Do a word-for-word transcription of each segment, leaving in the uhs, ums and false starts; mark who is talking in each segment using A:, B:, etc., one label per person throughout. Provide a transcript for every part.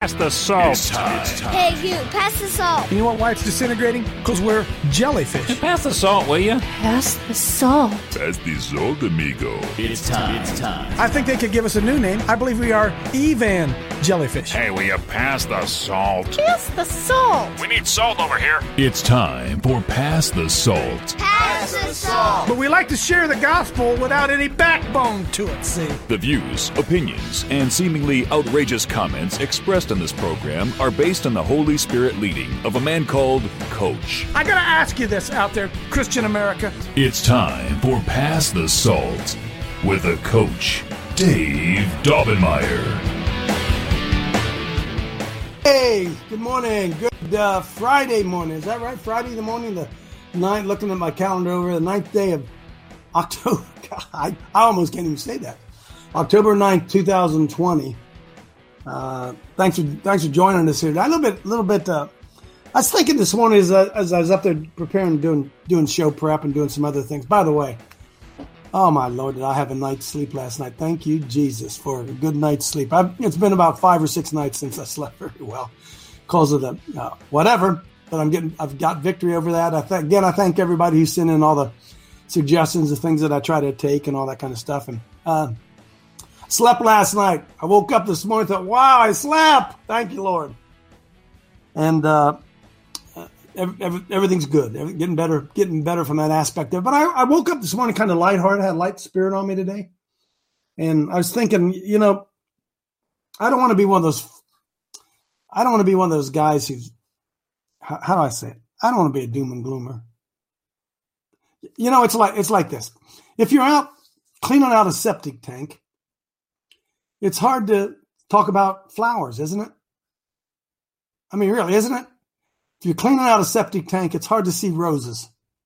A: Pass the salt.
B: It's time. It's time.
C: Hey, you, pass the salt.
D: You know what, why it's disintegrating? Because we're jellyfish.
A: Pass the salt, will you?
C: Pass the salt.
B: Pass the salt, amigo.
E: It's time. It's time.
D: I think they could give us a new name. I believe we are Evan Jellyfish.
A: Hey, will you pass the salt?
C: Pass the salt.
A: We need salt over here.
B: It's time for Pass the Salt.
C: Pass the salt.
D: But we like to share the gospel without any backbone to it, see?
B: The views, opinions, and seemingly outrageous comments expressed in this program are based on the Holy Spirit leading of a man called Coach.
D: I gotta ask you this out there, Christian America.
B: It's time for Pass the Salt with the Coach, Dave Daubenmire.
F: Hey, good morning. Good uh, Friday morning. Is that right? Friday the morning, the ninth, looking at my calendar over the ninth day of October. God, I, I almost can't even say that. October ninth, twenty twenty. Uh, thanks for thanks for joining us here. A little bit, little bit. Uh, I was thinking this morning as, uh, as I was up there preparing, doing doing show prep and doing some other things. By the way, oh my Lord, did I have a night's sleep last night? Thank you, Jesus, for a good night's sleep. I've, it's been about five or six nights since I slept very well because of the uh, whatever. But I'm getting, I've got victory over that. I th- again, I thank everybody who's sending in all the suggestions, the things that I try to take, and all that kind of stuff. And uh, slept last night. I woke up this morning and thought, wow, I slept. Thank you, Lord. And uh, every, every, everything's good. Every, getting better, getting better from that aspect there. But I, I woke up this morning kind of lighthearted. I had a light spirit on me today. And I was thinking, you know, I don't want to be one of those, I don't want to be one of those guys who's, how, how do I say it? I don't want to be a doom and gloomer. You know, it's like, it's like this. If you're out cleaning out a septic tank, it's hard to talk about flowers, isn't it? I mean, really, isn't it? If you're cleaning out a septic tank, it's hard to see roses.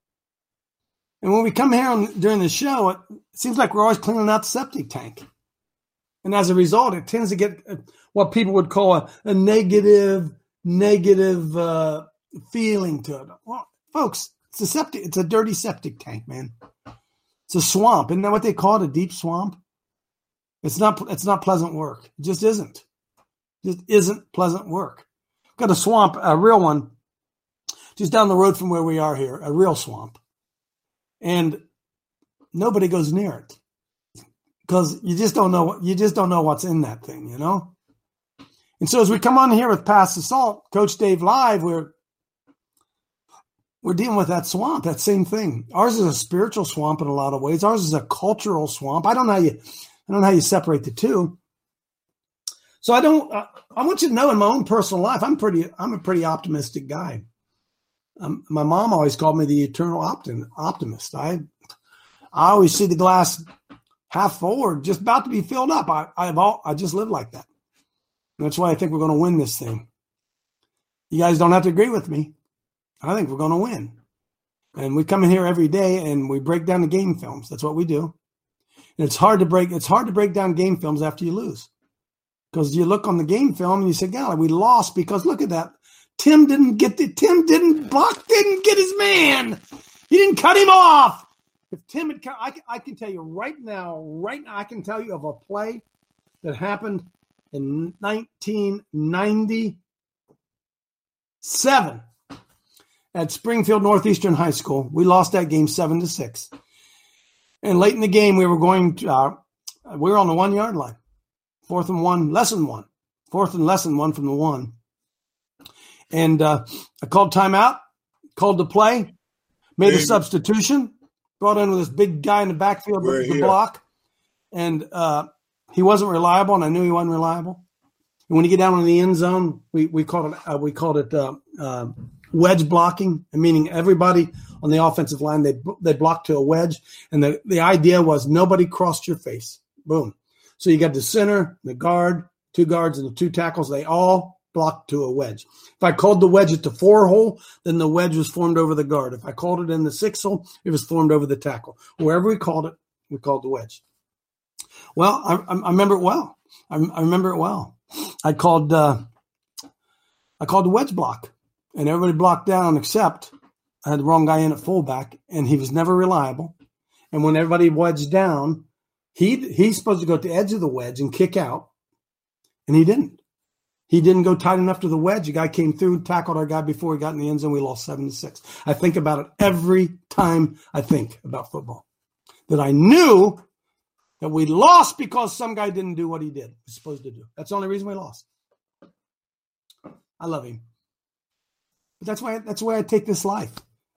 F: And when we come here on, during the show, it seems like we're always cleaning out the septic tank. And as a result, it tends to get what people would call a, a negative, negative uh, feeling to it. Well, folks, it's a septic, it's a dirty septic tank, man. It's a swamp. Isn't that what they call it? A deep swamp? It's not, it's not pleasant work. It just isn't. It just isn't pleasant work. Got a swamp, a real one, just down the road from where we are here, a real swamp. And nobody goes near it because you just don't know, you just don't know what's in that thing, you know? And so as we come on here with Pass the Salt, Coach Dave Live, we're, we're dealing with that swamp, that same thing. Ours is a spiritual swamp in a lot of ways. Ours is a cultural swamp. I don't know how you, I don't know how you separate the two. So I don't, I, I want you to know in my own personal life, I'm pretty, I'm a pretty optimistic guy. Um, my mom always called me the eternal optim, optimist. I, I always see the glass half full or just about to be filled up. I, I've all, I just live like that. And that's why I think we're going to win this thing. You guys don't have to agree with me. I think we're going to win. And we come in here every day and we break down the game films. That's what we do. And it's hard to break, it's hard to break down game films after you lose. Because you look on the game film and you say, God, we lost because look at that. Tim didn't get the, Tim didn't, Buck didn't get his man. He didn't cut him off. If Tim had cut, I, I can tell you right now, right now, I can tell you of a play that happened in nineteen ninety-seven at Springfield Northeastern High School. We lost that game seven to six. And late in the game, we were going to, uh, we were on the one yard line. Fourth and one, less than one. Fourth and less than one from the one. And uh, I called timeout, called the play, made a substitution, brought in with this big guy in the backfield with the block. And uh, he wasn't reliable, and I knew he wasn't reliable. And when you get down in the end zone, we, we called it, uh, we called it uh, uh, wedge blocking, meaning everybody on the offensive line, they they blocked to a wedge. And the, the idea was nobody crossed your face. Boom. So you got the center, the guard, two guards, and the two tackles. They all blocked to a wedge. If I called the wedge at the four hole, then the wedge was formed over the guard. If I called it in the six hole, it was formed over the tackle. Wherever we called it, we called the wedge. Well, I, I remember it well. I, I remember it well. I called uh, I called the wedge block, and everybody blocked down except I had the wrong guy in at fullback, and he was never reliable. And when everybody wedged down, He he's supposed to go to the edge of the wedge and kick out, and he didn't. He didn't go tight enough to the wedge. The guy came through, tackled our guy before he got in the end zone. We lost seven to six. I think about it every time I think about football. That I knew that we lost because some guy didn't do what he did, was supposed to do. That's the only reason we lost. I love him. But that's why that's why I take this life.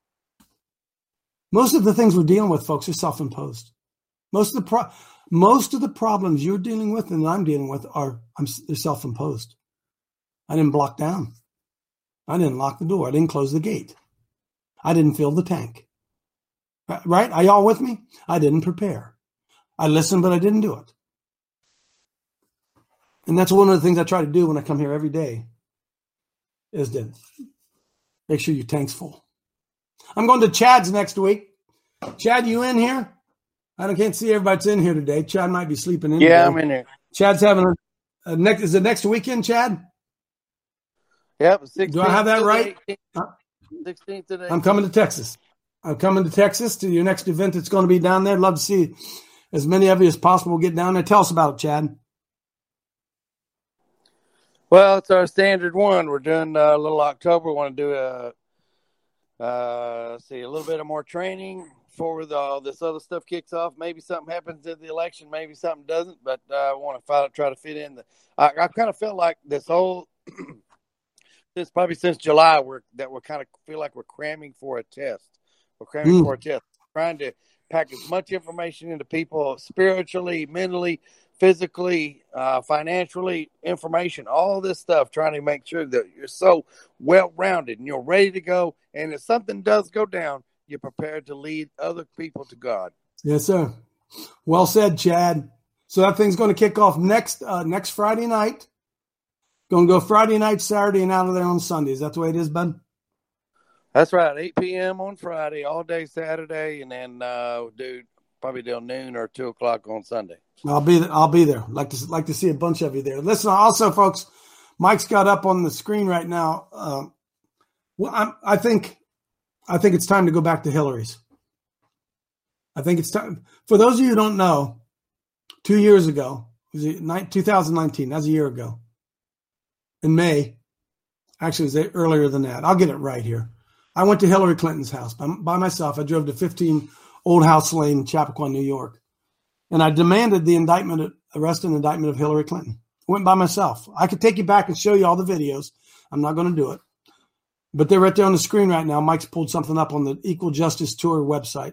F: Most of the things we're dealing with, folks, are self-imposed. Most of the pro- most of the problems you're dealing with and I'm dealing with are I'm, they're self-imposed. I didn't block down. I didn't lock the door. I didn't close the gate. I didn't fill the tank. Right? Are y'all with me? I didn't prepare. I listened, but I didn't do it. And that's one of the things I try to do when I come here every day is to make sure your tank's full. I'm going to Chad's next week. Chad, you in here? I can't see everybody's in here today. Chad might be sleeping in.
E: Yeah,
F: today.
E: I'm in here.
F: Chad's having a, a next. Is it next weekend, Chad?
E: Yep. sixteenth
F: Do I have that right?
E: sixteenth today.
F: I'm coming to Texas. I'm coming to Texas to your next event that's going to be down there. Love to see as many of you as possible get down there. Tell us about it, Chad.
E: Well, it's our standard one. We're doing a little October. We want to do a, uh, let's see, a little bit of more training before the, all this other stuff kicks off. Maybe something happens in the election. Maybe something doesn't. But uh, I want to find, try to fit in. The, I, I kind of felt like this whole Since probably since July, we're that we're kind of feel like we're cramming for a test. We're cramming mm. for a test, trying to pack as much information into people spiritually, mentally, physically, uh, financially, information, all this stuff, trying to make sure that you're so well-rounded and you're ready to go. And if something does go down, you're prepared to lead other people to God.
F: Yes, sir. Well said, Chad. So that thing's going to kick off next uh, next Friday night. Going to go Friday night, Saturday, and out of there on Sunday. Is that the way it is, bud?
E: That's right. eight p.m. on Friday, all day Saturday, and then uh, do probably till noon or two o'clock on Sunday. I'll
F: be there. I'll be there. Like to like to see a bunch of you there. Listen, also, folks, Mike's got up on the screen right now. Uh, well, I'm, I think I think it's time to go back to Hillary's. I think it's time. For those of you who don't know, two years ago, was it twenty nineteen? That was a year ago. In May, actually, it was earlier than that. I'll get it right here. I went to Hillary Clinton's house by, by myself. I drove to fifteen Old House Lane, Chappaqua, New York. And I demanded the indictment, arrest and indictment of Hillary Clinton. I went by myself. I could take you back and show you all the videos. I'm not going to do it. But they're right there on the screen right now. Mike's pulled something up on the Equal Justice Tour website.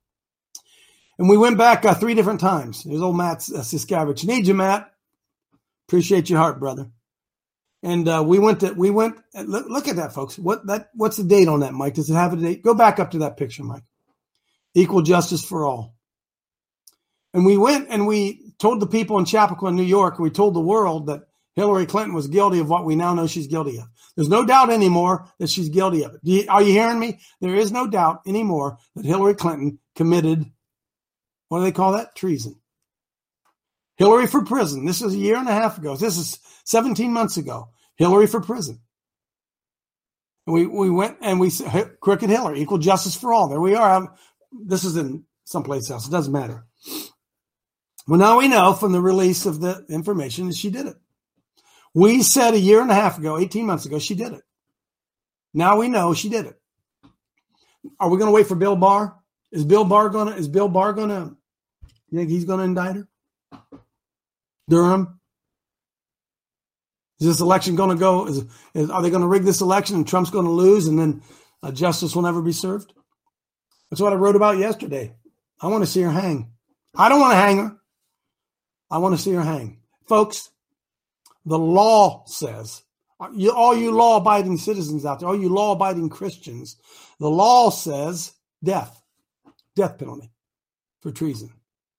F: And we went back uh, three different times. There's old Matt uh, Siskavich. Need you, Matt. Appreciate your heart, brother. And uh, we went to, we went, look, look at that, folks. What that? What's the date on that, Mike? Does it have a date? Go back up to that picture, Mike. Equal justice for all. And we went and we told the people in Chappaqua, New York, and we told the world that Hillary Clinton was guilty of what we now know she's guilty of. There's no doubt anymore that she's guilty of it. Do you, are you hearing me? There is no doubt anymore that Hillary Clinton committed, what do they call that? Treason. Hillary for prison. This is a year and a half ago. This is seventeen months ago. Hillary for prison. And we, we went and we said, Crooked Hillary, equal justice for all. There we are. This is in someplace else. It doesn't matter. Well, now we know from the release of the information that she did it. We said a year and a half ago, eighteen months ago, she did it. Now we know she did it. Are we going to wait for Bill Barr? Is Bill Barr going to, is Bill Barr going to, you think he's going to indict her? Durham? Is this election going to go? Is, is, are they going to rig this election and Trump's going to lose and then uh, justice will never be served? That's what I wrote about yesterday. I want to see her hang. I don't want to hang her. I want to see her hang. Folks, the law says, you, all you law-abiding citizens out there, all you law-abiding Christians, the law says death, death penalty for treason.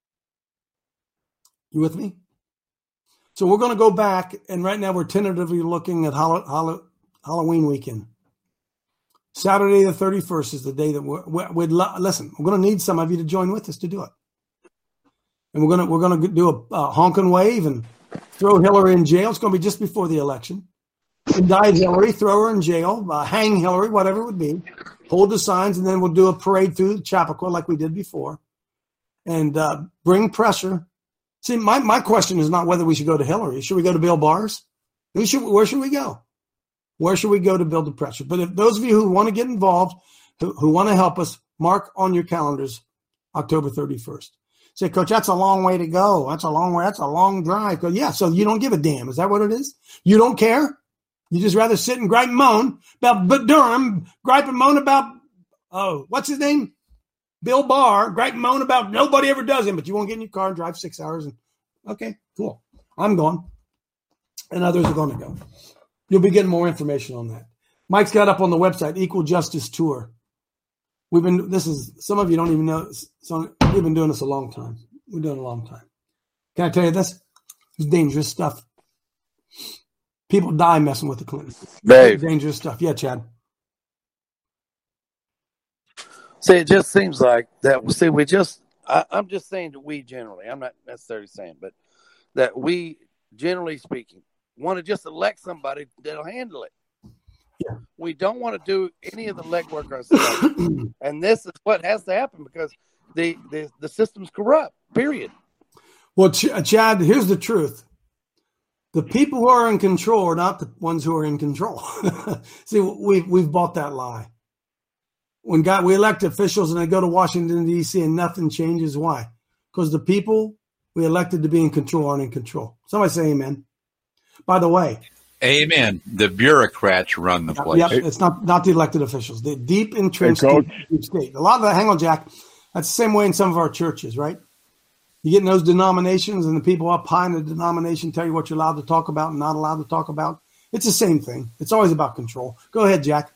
F: You with me? So we're going to go back, and right now we're tentatively looking at Hall- Hall- Halloween weekend. Saturday the thirty-first is the day that we're, we're, we'd lo- listen. We're going to need some of you to join with us to do it, and we're going to we're going to do a, a honk and wave and throw Hillary in jail. It's going to be just before the election. Indict Hillary, throw her in jail, uh, hang Hillary, whatever it would be. Hold the signs, and then we'll do a parade through Chappaqua like we did before, and uh, bring pressure. See, my, my question is not whether we should go to Hillary. Should we go to Bill Barr's? Who should, where should we go? Where should we go to build the pressure? But if those of you who want to get involved, who, who want to help us, mark on your calendars October thirty-first. Say, Coach, that's a long way to go. That's a long way. That's a long drive. Go, yeah, so you don't give a damn. Is that what it is? You don't care? You just rather sit and gripe and moan about Durham, gripe and moan about, oh, what's his name? Bill Barr, gripe and moan about nobody ever does him, but you won't get in your car and drive six hours. And okay, cool. I'm going. And others are going to go. You'll be getting more information on that. Mike's got up on the website, Equal Justice Tour. We've been, this is, some of you don't even know, so we've been doing this a long time. We're doing it a long time. Can I tell you this? It's dangerous stuff. People die messing with the Clintons.
E: Dave.
F: Dangerous stuff. Yeah, Chad.
E: See, it just seems like that. See, we just, I, I'm just saying that we generally, I'm not necessarily saying, but that we, generally speaking, want to just elect somebody that'll handle it.
F: Yeah.
E: We don't want to do any of the legwork ourselves. And this is what has to happen because the, the, the system's corrupt, period.
F: Well, Ch- Chad, here's the truth. The people who are in control are not the ones who are in control. See, we've, we've bought that lie. When God, we elect officials and they go to Washington, D C and nothing changes. Why? Because the people we elected to be in control aren't in control. Somebody say amen. By the way.
G: Amen. The bureaucrats run the place.
F: Yep, it's not, not the elected officials. The deep entrenched
H: hey,
F: deep state. A lot of that, hang on, Jack, that's the same way in some of our churches, right? You get in those denominations and the people up high in the denomination tell you what you're allowed to talk about and not allowed to talk about. It's the same thing. It's always about control. Go ahead, Jack.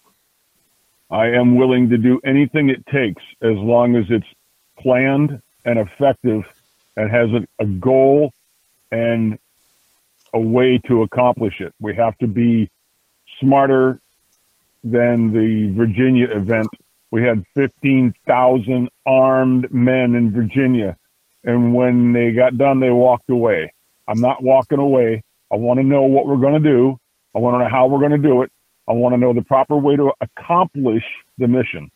H: I am willing to do anything it takes as long as it's planned and effective and has a, a goal and a way to accomplish it. We have to be smarter than the Virginia event. We had fifteen thousand armed men in Virginia. And when they got done, they walked away. I'm not walking away. I want to know what we're going to do. I want to know how we're going to do it. I want to know the proper way to accomplish the mission.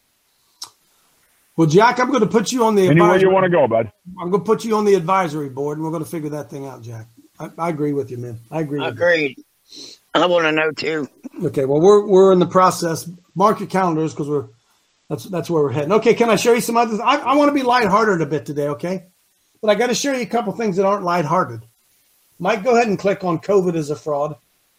F: Well, Jack, I'm going to put you on the
H: Anywhere
F: advisory.
H: you want to go, bud.
F: I'm going to put you on the advisory board, and we're going to figure that thing out, Jack. I, I agree with you, man. I agree. With
I: Agreed. You. I want to know too.
F: Okay, well, we're we're in the process. Mark your calendars because we're that's that's where we're heading. Okay, can I show you some others? I, I want to be lighthearted a bit today, okay? But I got to show you a couple things that aren't lighthearted. Mike, go ahead and click on COVID as a fraud.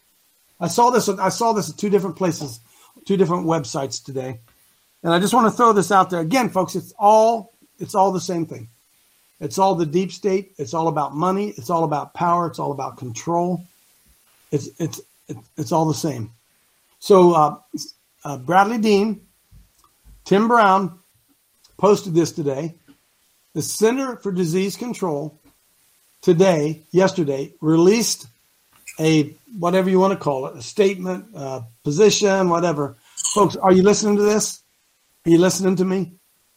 F: I saw this. I saw this at two different places, two different websites today, and I just want to throw this out there again, folks. It's all it's all the same thing. It's all the deep state. It's all about money. It's all about power. It's all about control. It's it's it's all the same. So uh, uh, Bradley Dean, Tim Brown posted this today. The Center for Disease Control today, yesterday, released a, whatever you want to call it, a statement, uh, position, whatever. Folks, are you listening to this? Are you listening to me?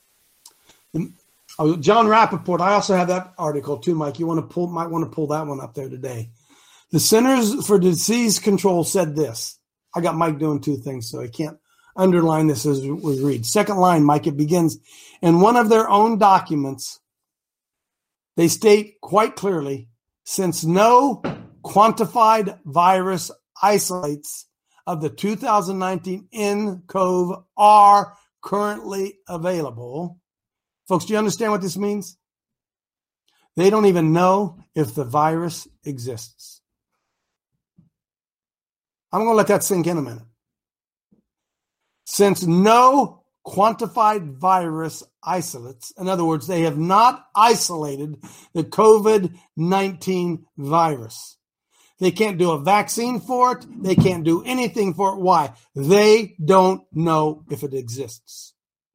F: And, oh, John Rappaport, I also have that article too, Mike. You want to pull, might want to pull that one up there today. The Centers for Disease Control said this. I got Mike doing two things, so I can't underline this as we read. Second line, Mike, it begins, in one of their own documents, they state quite clearly, since no quantified virus isolates of the two thousand nineteen N C O V are currently available. Folks, do you understand what this means? They don't even know if the virus exists. I'm going to let that sink in a minute. Since no quantified virus isolates, in other words, they have not isolated the COVID nineteen virus. They can't do a vaccine for it. They can't do anything for it. Why? They don't know if it exists.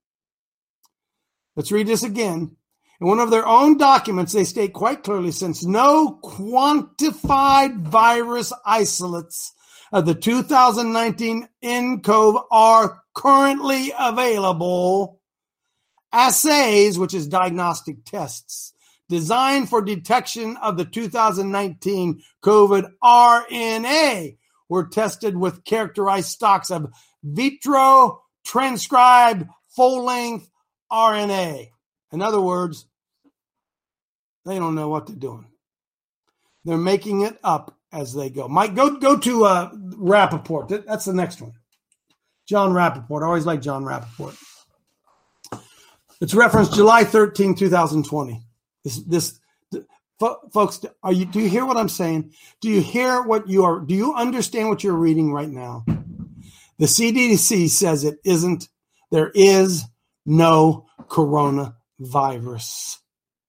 F: Let's read this again. In one of their own documents, they state quite clearly, since no quantified virus isolates of the two thousand nineteen N C O V are currently available, assays, which is diagnostic tests, designed for detection of the two thousand nineteen COVID R N A were tested with characterized stocks of vitro transcribed full-length R N A. In other words, they don't know what they're doing. They're making it up as they go. Mike, go go to uh, Rappaport. That, that's the next one. John Rappaport. I always like John Rappaport. It's referenced July thirteenth, twenty twenty. This, this, fo- folks, are you? Do you hear what I'm saying? Do you hear what you are? Do you understand what you're reading right now? The C D C says it isn't. There is no coronavirus.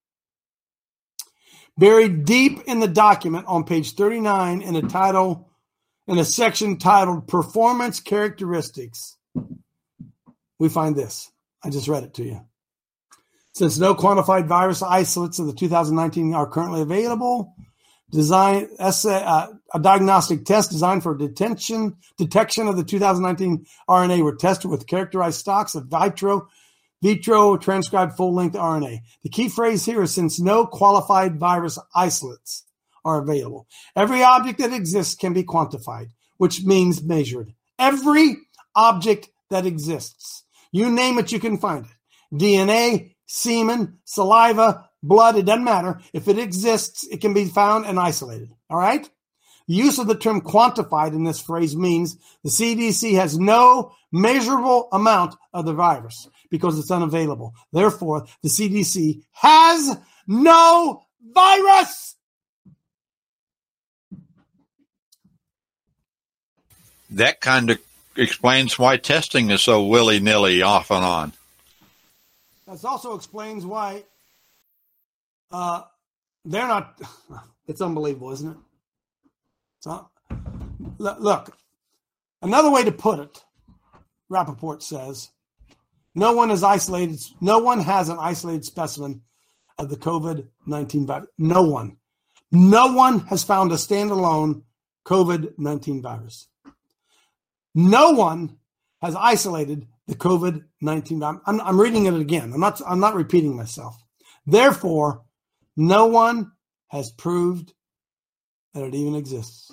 F: Buried deep in the document on page thirty-nine in a title, in a section titled Performance Characteristics, we find this. I just read it to you. Since no quantified virus isolates of the two thousand nineteen are currently available, design uh, a diagnostic test designed for detention, detection of the two thousand nineteen R N A were tested with characterized stocks of vitro vitro transcribed full-length R N A. The key phrase here is since no qualified virus isolates are available. Every object that exists can be quantified, which means measured. Every object that exists. You name it, you can find it. D N A, semen, saliva, blood, it doesn't matter. If it exists, it can be found and isolated. All right? The use of the term quantified in this phrase means the C D C has no measurable amount of the virus because it's unavailable. Therefore, the C D C has no virus.
G: That kind of explains why testing is so willy-nilly off and on.
F: That also explains why uh, they're not. It's unbelievable, isn't it? So, look, another way to put it, Rappaport says, no one is isolated. No one has an isolated specimen of the COVID nineteen virus. No one. No one has found a standalone COVID nineteen virus. No one has isolated the COVID nineteen virus. I'm, I'm reading it again. I'm not, I'm not repeating myself. Therefore, no one has proved that it even exists.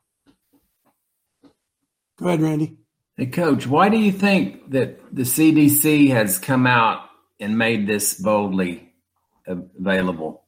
F: Go ahead, Randy.
J: Hey, Coach, why do you think that the C D C has come out and made this boldly available?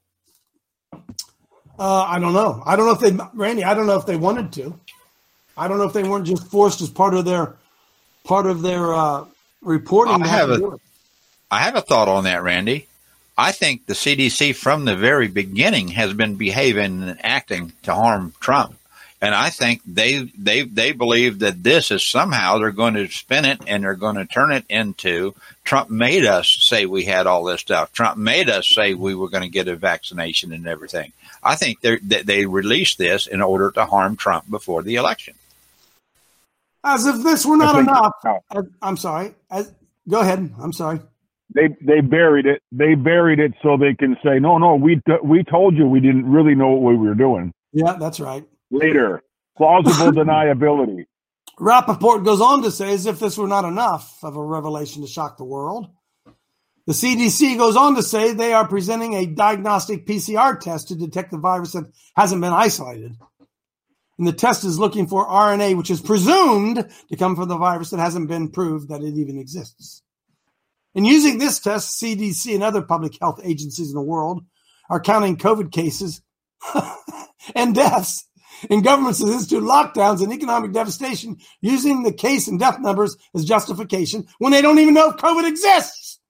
F: Uh, I don't know. I don't know if they, Randy, I don't know if they wanted to. I don't know if they weren't just forced as part of their part of their uh, reporting.
G: I have, have a, I have a thought on that, Randy. I think the C D C from the very beginning has been behaving and acting to harm Trump. And I think they they they believe that this is somehow they're going to spin it and they're going to turn it into Trump made us say we had all this stuff. Trump made us say we were going to get a vaccination and everything. I think they they released this in order to harm Trump before the election.
F: As if this were not enough. I'm sorry. As, go ahead. I'm sorry.
H: They they buried it. They buried it so they can say, no, no, we we told you we didn't really know what we were doing.
F: Yeah, that's right.
H: Later, plausible deniability.
F: Rappaport goes on to say, as if this were not enough of a revelation to shock the world, the C D C goes on to say they are presenting a diagnostic P C R test to detect the virus that hasn't been isolated. And the test is looking for R N A, which is presumed to come from the virus that hasn't been proved that it even exists. In using this test, C D C and other public health agencies in the world are counting COVID cases and deaths in governments that institute lockdowns and economic devastation, using the case and death numbers as justification when they don't even know if COVID exists.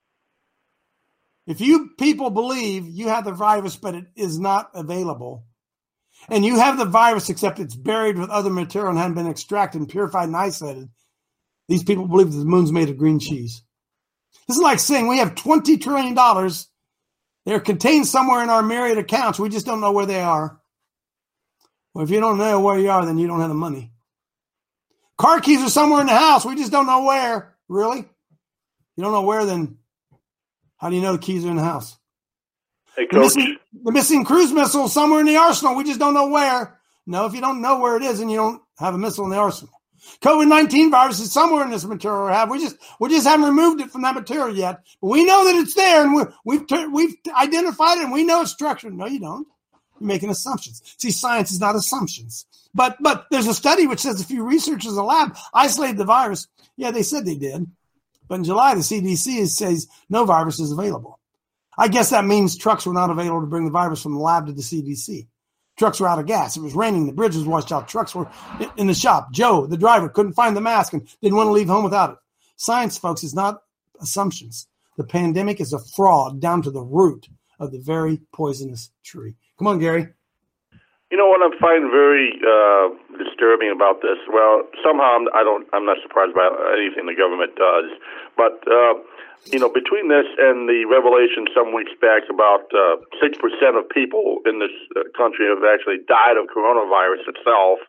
F: If you people believe you have the virus but it is not available, and you have the virus except it's buried with other material and hadn't been extracted and purified and isolated, these people believe that the moon's made of green cheese. This is like saying we have twenty trillion dollars. They're contained somewhere in our myriad accounts. We just don't know where they are. Well, if you don't know where you are, then you don't have the money. Car keys are somewhere in the house. We just don't know where. Really? You don't know where, then how do you know the keys are in the house?
K: Hey, Coach.
F: The missing, the missing cruise missile is somewhere in the arsenal. We just don't know where. No, if you don't know where it is, then you don't have a missile in the arsenal. COVID nineteen virus is somewhere in this material we have. We just we just haven't removed it from that material yet. But we know that it's there, and we, we've we've identified it, and we know it's structured. No, you don't. You're making assumptions. See, science is not assumptions. But but there's a study which says a few researchers in the lab isolated the virus. Yeah, they said they did. But in July, the C D C says no virus is available. I guess that means trucks were not available to bring the virus from the lab to the C D C. Trucks were out of gas. It was raining. The bridge was washed out. Trucks were in the shop. Joe, the driver, couldn't find the mask and didn't want to leave home without it. Science, folks, is not assumptions. The pandemic is a fraud down to the root of the very poisonous tree. Come on, Gary.
K: You know what I find very uh, disturbing about this? Well, somehow I'm, I don't. I'm not surprised by anything the government does, but uh, you know, between this and the revelation some weeks back about uh, six percent of people in this country have actually died of coronavirus itself,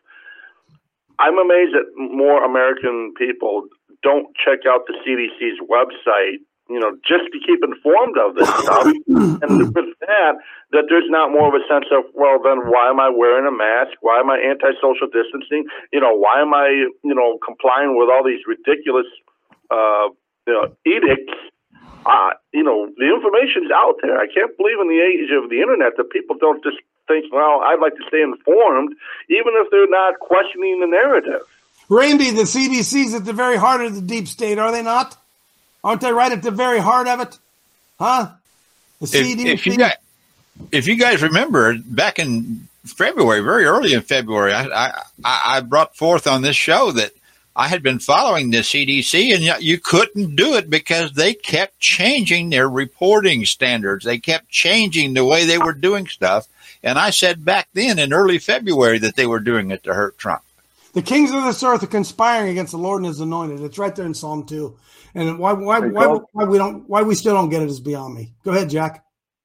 K: I'm amazed that more American people don't check out the C D C's website, you know, just to keep informed of this stuff. And with that, that there's not more of a sense of, well, then why am I wearing a mask? Why am I anti-social distancing? You know, why am I, you know, complying with all these ridiculous, uh, you know, edicts? Uh, you know, the information's out there. I can't believe in the age of the internet that people don't just think, well, I'd like to stay informed, even if they're not questioning the narrative.
F: Randy, the C D C's at the very heart of the deep state, are they not? Aren't they right at the very heart of it? Huh? The C D C?
G: If, if, you guys, if you guys remember, back in February, very early in February, I, I, I brought forth on this show that I had been following the C D C, and you couldn't do it because they kept changing their reporting standards. They kept changing the way they were doing stuff. And I said back then in early February that they were doing it to hurt Trump.
F: The kings of this earth are conspiring against the Lord and his anointed. It's right there in Psalm two. And why why why, why we don't why we still don't get it is beyond me. Go ahead, Jack.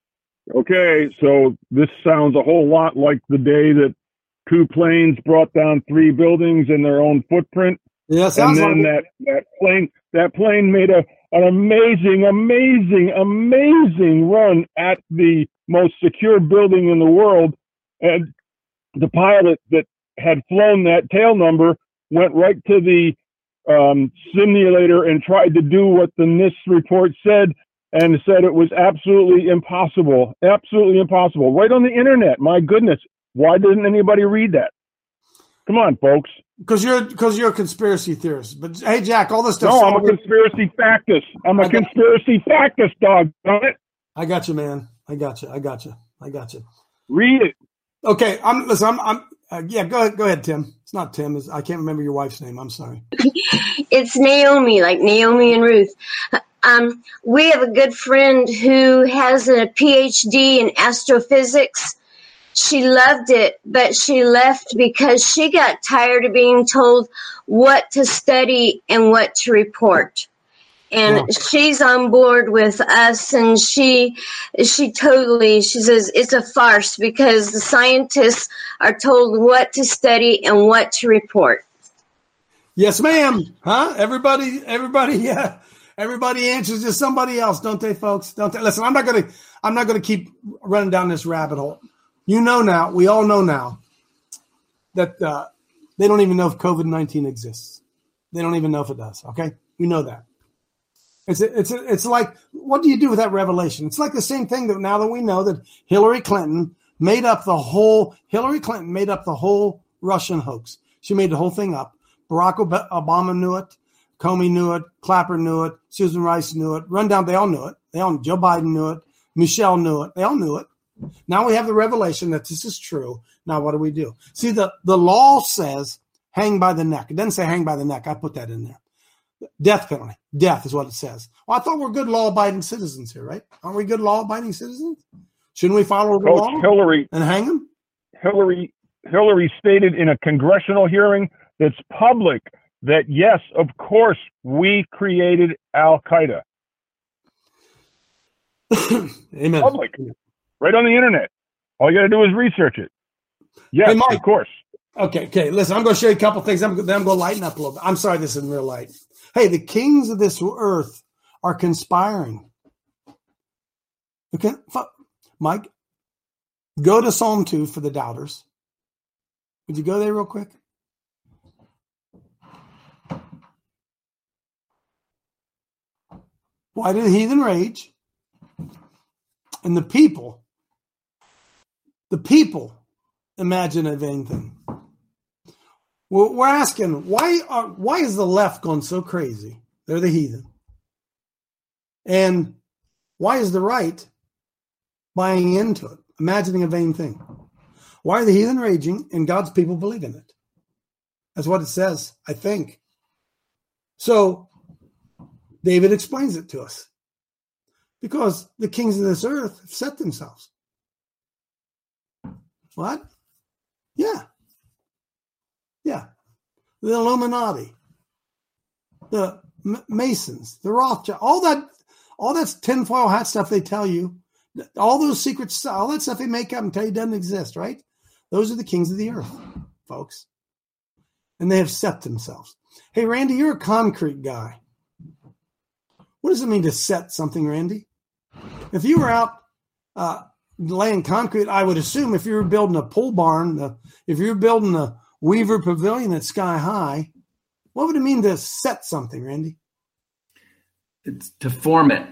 H: Okay, so this sounds a whole lot like the day that two planes brought down three buildings in their own footprint.
F: Yeah,
H: and then
F: like
H: that, that plane that plane made a an amazing, amazing, amazing run at the most secure building in the world. And the pilot that had flown that tail number went right to the um, simulator and tried to do what the NIST report said and said it was absolutely impossible, absolutely impossible. Right on the internet. My goodness. Why didn't anybody read that? Come on, folks.
F: Because you're because you're a conspiracy theorist. But hey, Jack, all this stuff.
H: No, I'm a conspiracy factus. I'm a conspiracy factus, dog. It.
F: I got you, man. I got you. I got you. I got you.
H: Read it.
F: Okay, I'm listen. I'm. I'm uh, yeah, go ahead. Go ahead, Tim. It's not Tim. It's, I can't remember your wife's name. I'm sorry.
L: It's Naomi, like Naomi and Ruth. Um, we have a good friend who has a P H D in astrophysics. She loved it, but she left because she got tired of being told what to study and what to report. And yeah. She's on board with us, and she she totally, she says it's a farce because the scientists are told what to study and what to report.
F: Yes, ma'am. Huh? Everybody, everybody, yeah. Everybody answers to somebody else, don't they, folks? Don't they? Listen, I'm not gonna I'm not gonna keep running down this rabbit hole. You know now, we all know now that uh, they don't even know if COVID nineteen exists. They don't even know if it does, okay? We know that. It's a, it's a, it's like, what do you do with that revelation? It's like the same thing that now that we know that Hillary Clinton made up the whole, Hillary Clinton made up the whole Russian hoax. She made the whole thing up. Barack Obama knew it. Comey knew it. Clapper knew it. Susan Rice knew it. Run down, they all knew it. They all, Joe Biden knew it. Michelle knew it. They all knew it. Now we have the revelation that this is true. Now what do we do? See, the, the law says hang by the neck. It doesn't say hang by the neck. I put that in there. Death penalty. Death is what it says. Well, I thought we're good law-abiding citizens here, right? Aren't we good law-abiding citizens? Shouldn't we follow the
H: Coach
F: law
H: Hillary,
F: and hang them?
H: Hillary, Hillary stated in a congressional hearing that's public that, yes, of course, we created Al-Qaeda.
F: Amen.
H: Public. Right on the internet. All you got to do is research it. Yes, hey, Mike, of course.
F: Okay, okay. Listen, I'm going to show you a couple things. I'm, then I'm going to lighten up a little bit. I'm sorry this isn't real light. Hey, the kings of this earth are conspiring. Okay, Mike, go to Psalm two for the doubters. Would you go there real quick? Why did the heathen rage? And the people, the people imagine a vain thing. We're, we're asking, why are, why is the left gone so crazy? They're the heathen. And why is the right buying into it, imagining a vain thing? Why are the heathen raging and God's people believe in it? That's what it says, I think. So David explains it to us. Because the kings of this earth have set themselves. What? Yeah. Yeah. The Illuminati, the M- Masons, the Rothschild, all that, all that's tinfoil hat stuff they tell you, all those secrets, all that stuff they make up and tell you doesn't exist, right? Those are the kings of the earth, folks. And they have set themselves. Hey, Randy, you're a concrete guy. What does it mean to set something, Randy? If you were out uh, laying concrete, I would assume if you were building a pole barn, uh, if you were building a Weaver Pavilion at Sky High, what would it mean to set something, Randy?
J: It's to form it.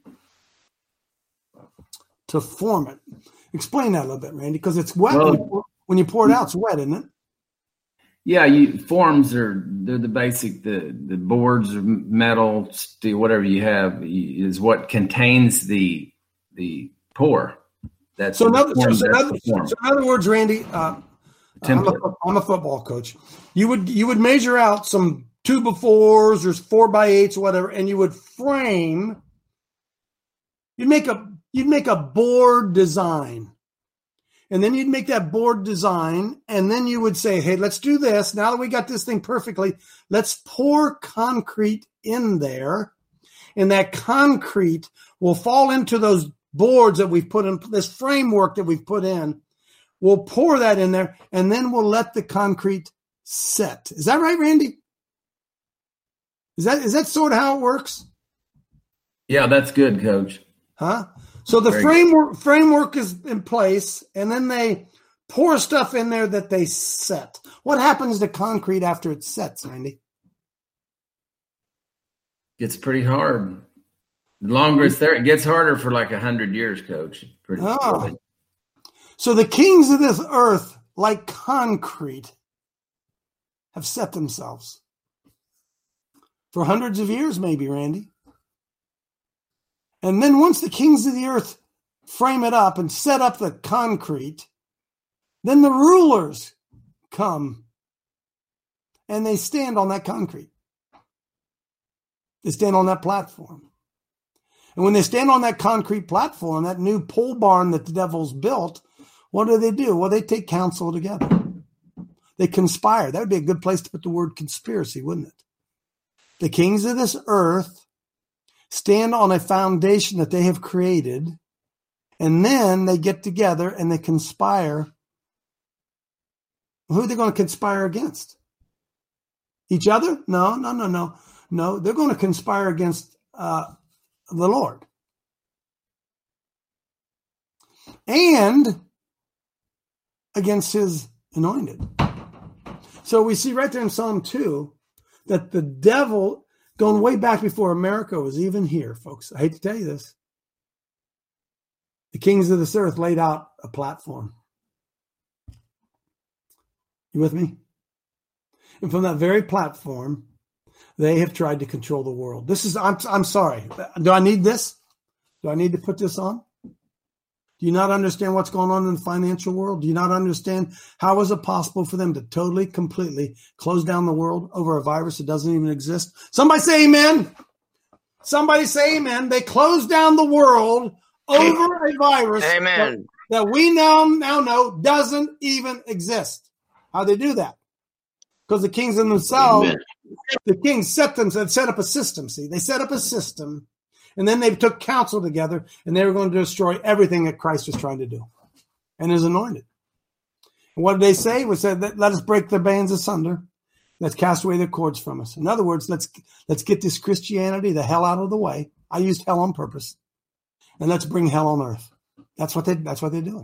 F: To form it. Explain that a little bit, Randy, because it's wet.
J: Well,
F: when, you pour, when you pour it out, it's wet, isn't it?
J: Yeah, you, forms are they're the basic the the boards or metal, steel, whatever you have is what contains the the pour. That's
F: so. In other, so,
J: form,
F: so, in other, so in other words, Randy, uh, I'm, a, I'm a football coach. You would you would measure out some two by fours or four by eights, or whatever, and you would frame. You'd make a you'd make a board design. And then you'd make that board design, and then you would say, hey, let's do this. Now that we got this thing perfectly, let's pour concrete in there. And that concrete will fall into those boards that we've put in, this framework that we've put in. We'll pour that in there, and then we'll let the concrete set. Is that right, Randy? Is that is that sort of how it works?
J: Yeah, that's good, Coach.
F: Huh? So the Very framework good. framework is in place, and then they pour stuff in there that they set. What happens to concrete after it sets, Randy?
J: It's pretty hard. The longer it's there, it gets harder for like a hundred years, Coach. Pretty
F: oh. So the kings of this earth, like concrete, have set themselves. For hundreds of years, maybe, Randy. And then once the kings of the earth frame it up and set up the concrete, then the rulers come and they stand on that concrete. They stand on that platform. And when they stand on that concrete platform, that new pole barn that the devil's built, what do they do? Well, they take counsel together. They conspire. That would be a good place to put the word conspiracy, wouldn't it? The kings of this earth stand on a foundation that they have created, and then they get together and they conspire. Who are they going to conspire against? Each other? No, no, no, no. No, they're going to conspire against uh, the Lord. And against his anointed. So we see right there in Psalm two that the devil, going way back before America was even here, folks. I hate to tell you this. The kings of this earth laid out a platform. You with me? And from that very platform, they have tried to control the world. This is, I'm, I'm sorry. Do I need this? Do I need to put this on? Do you not understand what's going on in the financial world? Do you not understand how is it possible for them to totally, completely close down the world over a virus that doesn't even exist? Somebody say amen. Somebody say amen. They closed down the world over a virus
I: amen.
F: That, that we now, now know doesn't even exist. How'd they do that? Because the kings in themselves, amen. The kings set themselves, set up a system. See, they set up a system. And then they took counsel together, and they were going to destroy everything that Christ was trying to do and is anointed. And what did they say? We said, let us break the bands asunder. Let's cast away the cords from us. In other words, let's let's get this Christianity, the hell out of the way. I used hell on purpose. And let's bring hell on earth. That's what they that's what they're doing.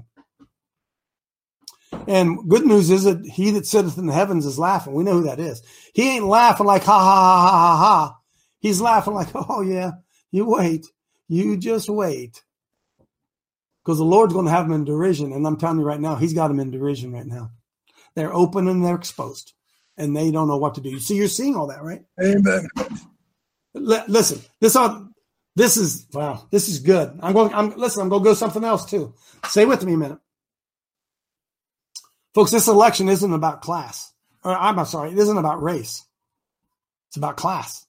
F: And good news is that he that sitteth in the heavens is laughing. We know who that is. He ain't laughing like ha ha ha ha ha ha. He's laughing like, oh yeah. You wait. You just wait. Because the Lord's going to have them in derision. And I'm telling you right now, he's got them in derision right now. They're open and they're exposed. And they don't know what to do. You see, you're seeing all that, right?
D: Amen.
F: L- listen, this all, this is, wow, this is good. I'm going, I'm, listen, I'm going to go something else too. Stay with me a minute. Folks, this election isn't about class. Or, I'm sorry, it isn't about race. It's about class.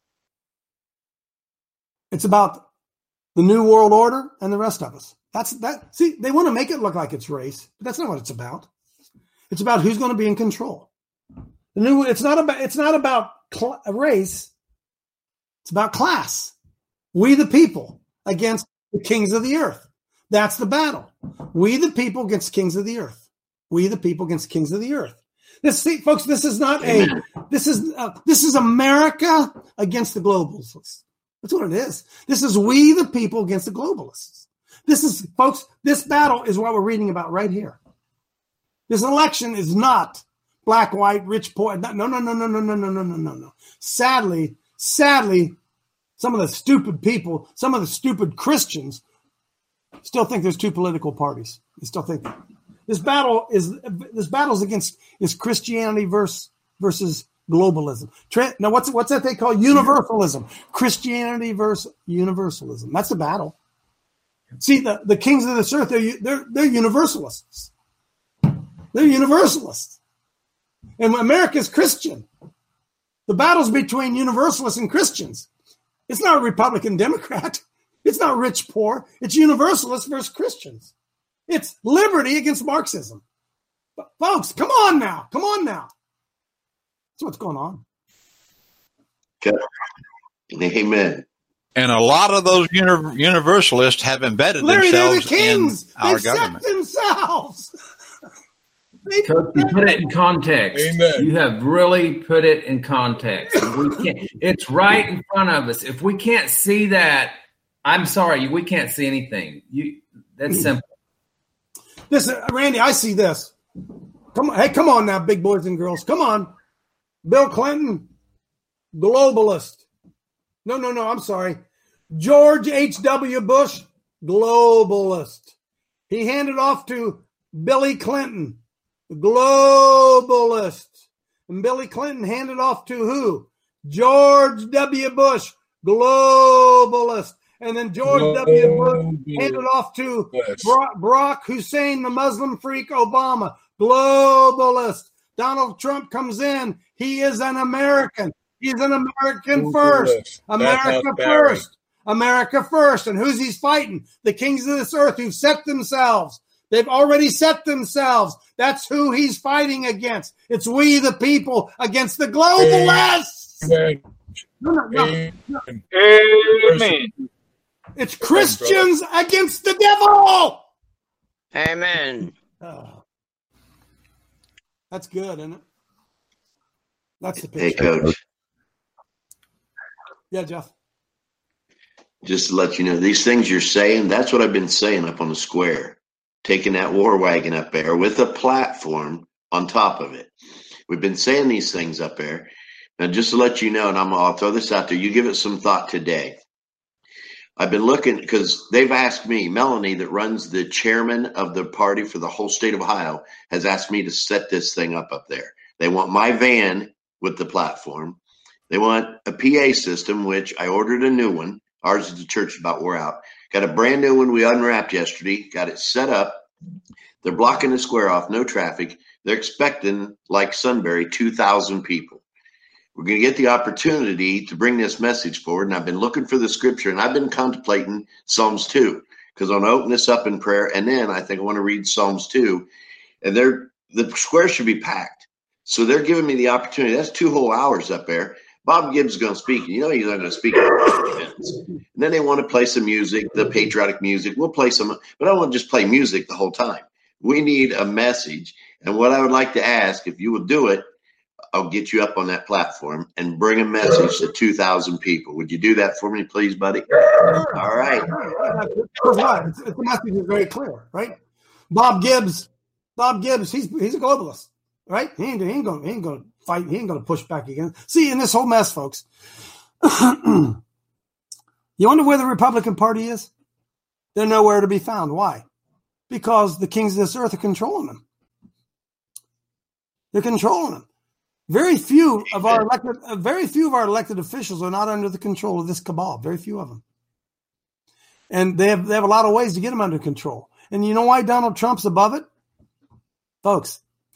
F: It's about the New World Order and the rest of us. That's that. See, they want to make it look like it's race, but that's not what it's about. It's about who's going to be in control. The new. It's not about. It's not about cl- race. It's about class. We the people against the kings of the earth. That's the battle. We the people against kings of the earth. We the people against kings of the earth. This, see, folks, this is not a. This is uh, this is America against the globalists. That's what it is. This is we the people against the globalists. This is, folks, this battle is what we're reading about right here. This election is not black, white, rich, poor. No, no, no, no, no, no, no, no, no, no, no. Sadly, sadly, some of the stupid people, some of the stupid Christians still think there's two political parties. They still think that. This battle is this battle is against is Christianity versus versus globalism. Now, what's what's that they call universalism? Christianity versus universalism. That's the battle. See, the, the kings of this earth, they're they're they're universalists. They're universalists, and America's Christian. The battle's between universalists and Christians. It's not Republican Democrat. It's not rich poor. It's universalists versus Christians. It's liberty against Marxism. But folks, come on now. Come on now. That's what's going on.
M: Okay. Amen.
G: And a lot of those uni- universalists have embedded
F: Larry,
G: themselves
F: they're the kings.
G: in our
F: They've
G: government.
F: set themselves.
J: Coach, you put it in context.
N: Amen.
J: You have really put it in context. We can't, it's right in front of us. If we can't see that, I'm sorry, we can't see anything. You that's simple.
F: Listen, Randy, I see this. Come on, hey, come on now, big boys and girls. Come on. Bill Clinton, globalist. No, no, no, I'm sorry. George H W. Bush, globalist. He handed off to Billy Clinton, globalist. And Billy Clinton handed off to who? George W. Bush, globalist. And then George
N: No,
F: W. Bush
N: yeah.
F: handed off to
N: Yes.
F: Barack, Barack Hussein, the Muslim freak, Obama, globalist. Donald Trump comes in. He is an American. He's an American first. America first. America first. And who's he's fighting? The kings of this earth who've set themselves. They've already set themselves. That's who he's fighting against. It's we the people against the globalists.
N: Amen.
F: No, no, no, no.
N: Amen.
F: It's Christians against the devil.
I: Amen.
F: Oh. That's good, isn't it? That's the
M: Hey,
F: picture.
M: Coach,
F: Yeah, Jeff.
M: just to let you know, these things you're saying, that's what I've been saying up on the square, taking that war wagon up there with a platform on top of it. We've been saying these things up there. Now, just to let you know, and I'm, I'll throw this out there, you give it some thought today. I've been looking because they've asked me, Melanie, that runs the chairman of the party for the whole state of Ohio, has asked me to set this thing up up there. They want my van with the platform. They want a P A system, which I ordered a new one. Ours is the church about wore out. Got a brand new one we unwrapped yesterday. Got it set up. They're blocking the square off, no traffic. They're expecting, like Sunbury, two thousand people. We're going to get the opportunity to bring this message forward. And I've been looking for the scripture, and I've been contemplating Psalms two, because I want to open this up in prayer. And then I think I want to read Psalms two. And they're, the square should be packed. So they're giving me the opportunity. That's two whole hours up there. Bob Gibbs is going to speak. You know he's not going to speak in fifty minutes. And then they want to play some music, the patriotic music. We'll play some, but I don't want to just play music the whole time. We need a message. And what I would like to ask, if you will do it, I'll get you up on that platform and bring a message to two thousand people. Would you do that for me, please, buddy? All right.
F: It's, it's, the message is very clear, right? Bob Gibbs, Bob Gibbs, he's he's a globalist, right? He ain't, he ain't going he ain't going to fight. He ain't going to push back again. See, in this whole mess, folks, you wonder where the Republican Party is? They're nowhere to be found. Why? Because the kings of this earth are controlling them. They're controlling them. Very few of our elected, uh, very few of our elected officials are not under the control of this cabal. Very few of them, and they have they have a lot of ways to get them under control. And you know why Donald Trump's above it, folks?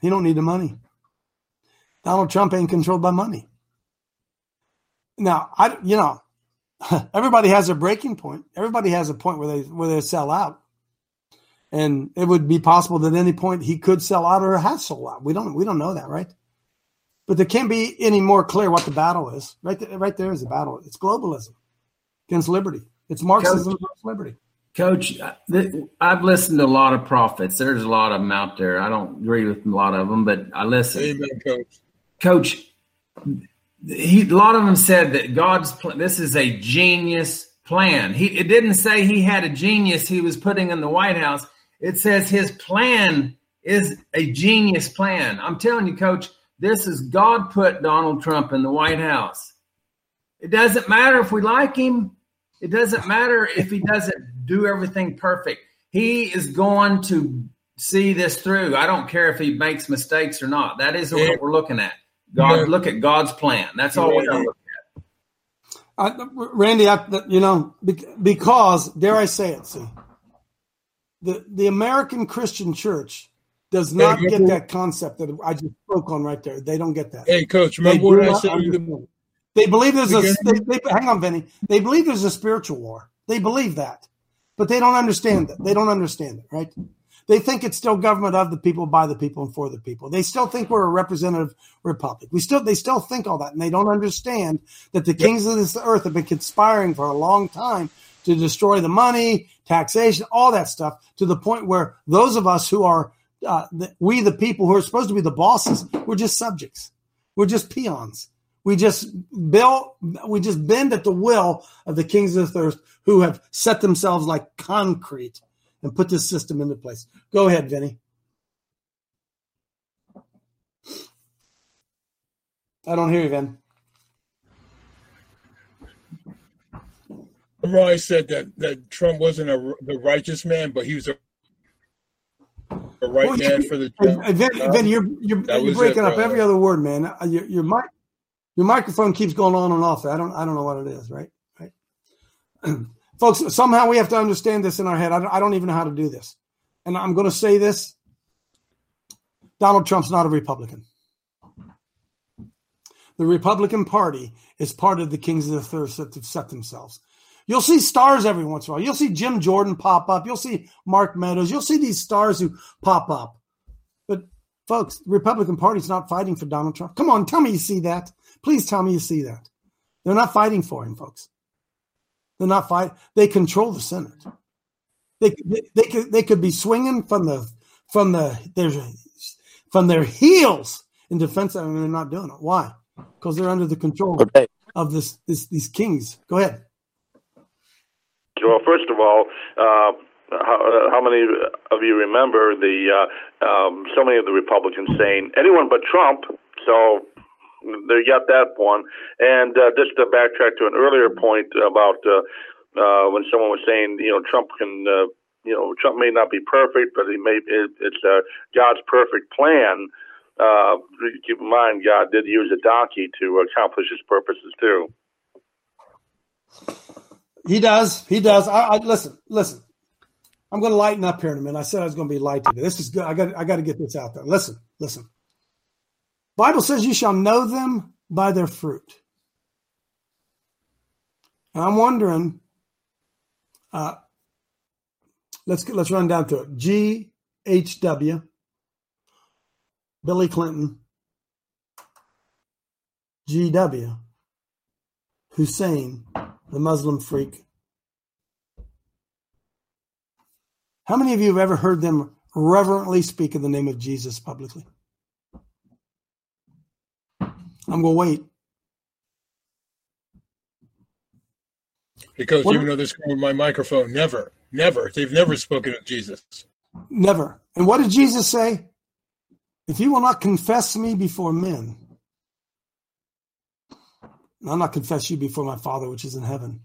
F: He don't need the money. Donald Trump ain't controlled by money. Now, I, you know, everybody has a breaking point. Everybody has a point where they where they sell out. And it would be possible that at any point he could sell out or has sold out. We don't we don't know that, right? But there can't be any more clear what the battle is. Right there, right there is the battle. It's globalism against liberty. It's Marxism against liberty.
J: Coach, I've listened to a lot of prophets. There's a lot of them out there. I don't agree with a lot of them, but I listen.
N: Amen, Coach.
J: Coach, he, a lot of them said that God's plan, this is a genius plan. He it didn't say he had a genius he was putting in the White House. It says his plan is a genius plan. I'm telling you, Coach, this is God put Donald Trump in the White House. It doesn't matter if we like him. It doesn't matter if he doesn't do everything perfect. He is going to see this through. I don't care if he makes mistakes or not. That isn't what we're looking at. God, yeah. Look at God's plan. That's all we're going to look at.
F: I, Randy, I, you know, because, dare I say it, see, the, the American Christian church does not hey, get that concept that I just spoke on right there. They don't get that.
N: Hey, Coach, remember what I said? The,
F: they believe there's a they, they, hang on, Vinny. They believe there's a spiritual war. They believe that, but they don't understand it. They don't understand it, right? They think it's still government of the people, by the people, and for the people. They still think we're a representative republic. We still, they still think all that, and they don't understand that the kings of this earth have been conspiring for a long time to destroy the money, taxation, all that stuff, to the point where those of us who are uh, the, we, the people who are supposed to be the bosses, we're just subjects. We're just peons. We just build, we just bend at the will of the kings of the earth who have set themselves like concrete and put this system into place. Go ahead, Vinny. I don't hear you, Vin.
N: Remember I said that, that Trump wasn't a, the righteous man, but he was a, a right well, man you, for the job.
F: Vin, Vin, you're, you're, you're breaking it, up every other word, man. Your, your, mic, your microphone keeps going on and off. I don't I don't know what it is, right? Right. Folks, somehow we have to understand this in our head. I don't, I don't even know how to do this. And I'm going to say this. Donald Trump's not a Republican. The Republican Party is part of the kings of the earth that have set themselves. You'll see stars every once in a while. You'll see Jim Jordan pop up. You'll see Mark Meadows. You'll see these stars who pop up. But, folks, the Republican Party's not fighting for Donald Trump. Come on, tell me you see that. Please tell me you see that. They're not fighting for him, folks. They're not fighting. They control the Senate. They, they they could they could be swinging from the from the their from their heels in defense of them, and they're not doing it. Why? Because they're under the control okay. of this, this these kings. Go ahead.
K: Well, first of all, uh, how, how many of you remember the uh, um, so many of the Republicans saying anyone but Trump? So they got that one. And uh, just to backtrack to an earlier point about uh, uh, when someone was saying, you know, Trump can, uh, you know, Trump may not be perfect, but he may. It, it's uh, God's perfect plan. Uh, keep in mind, God did use a donkey to accomplish his purposes too.
F: He does. He does. I, I listen. Listen. I'm going to lighten up here in a minute. I said I was going to be light today. This is good. I got. I got to get this out there. Listen. Listen. Bible says you shall know them by their fruit. And I'm wondering. Uh, let's let's run down to it. G H W. Billy Clinton. G W. Hussein, the Muslim freak. How many of you have ever heard them reverently speak in the name of Jesus publicly? I'm going to wait.
N: Because
F: what?
N: even though this with my microphone, never, never, they've never spoken of Jesus.
F: Never. And what did Jesus say? If you will not confess me before men, I'll not confess you before my Father which is in heaven.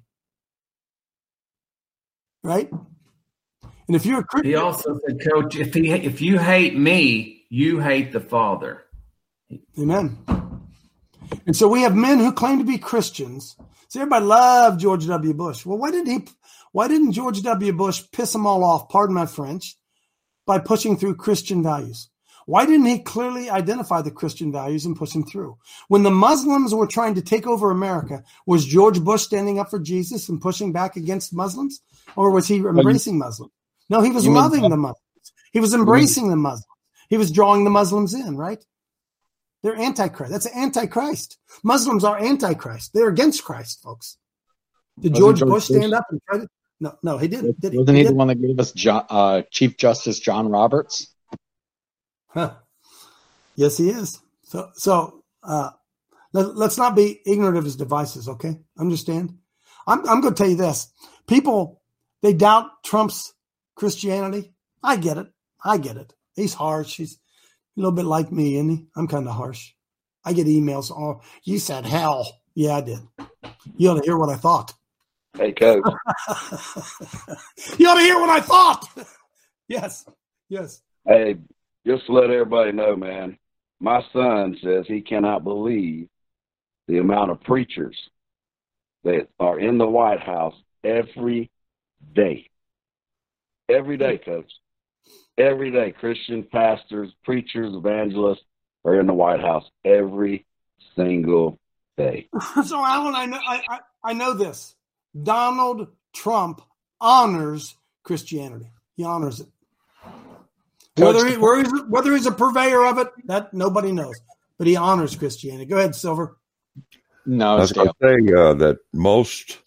F: Right? And if you're a Christian,
J: he also said, Coach, if he if you hate me, you hate the Father.
F: Amen. And so we have men who claim to be Christians. So everybody loved George W. Bush. Well, why didn't he? Why didn't George W. Bush piss them all off? Pardon my French, by pushing through Christian values. Why didn't he clearly identify the Christian values and push them through? When the Muslims were trying to take over America, was George Bush standing up for Jesus and pushing back against Muslims? Or was he embracing Muslims? No, he was
O: You mean-
F: loving the Muslims. He was embracing the Muslims. He was drawing the Muslims in, right? They're antichrist. That's antichrist. Muslims are antichrist. They're against Christ, folks. Did
O: Wasn't
F: George
O: George
F: Bush stand
O: Bush-
F: up and try to? No, no, he didn't. Did he?
O: Wasn't he
F: did?
O: the one that gave us jo- uh, Chief Justice John Roberts?
F: Huh. Yes, he is. So, so uh, let, let's not be ignorant of his devices, okay? Understand? I'm, I'm going to tell you this. People, they doubt Trump's Christianity. I get it. I get it. He's harsh. He's a little bit like me, isn't he? I'm kind of harsh. I get emails. Oh, you said hell. Yeah, I did. You ought to hear what I thought.
P: Hey, Coach.
F: You ought to hear what I thought. Yes. Yes.
P: Hey, just to let everybody know, man, my son says he cannot believe the amount of preachers that are in the White House every day. Every day, Coach. Every day, Christian pastors, preachers, evangelists are in the White House every single day.
F: So, Alan, I know, I, I, I know this. Donald Trump honors Christianity. He honors it. Whether, he, whether, he's, whether he's a purveyor of it, that nobody knows. But he honors Christianity. Go ahead, Silver.
O: No,
Q: I was going to say uh, that most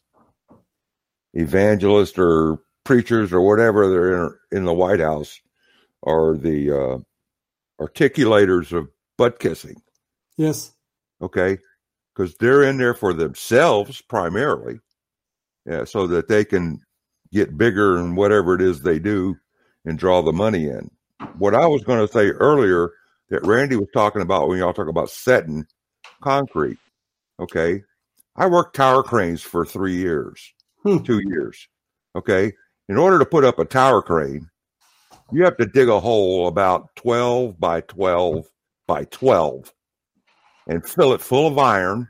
Q: evangelists or preachers or whatever they're in, in the White House are the uh, articulators of butt kissing.
F: Yes.
Q: Okay, because they're in there for themselves primarily, yeah, so that they can get bigger in whatever it is they do and draw the money in. What I was going to say earlier that Randy was talking about when y'all talk about setting concrete. Okay, I worked tower cranes for three years,
F: hmm.
Q: two years. Okay, in order to put up a tower crane, you have to dig a hole about twelve by twelve by twelve and fill it full of iron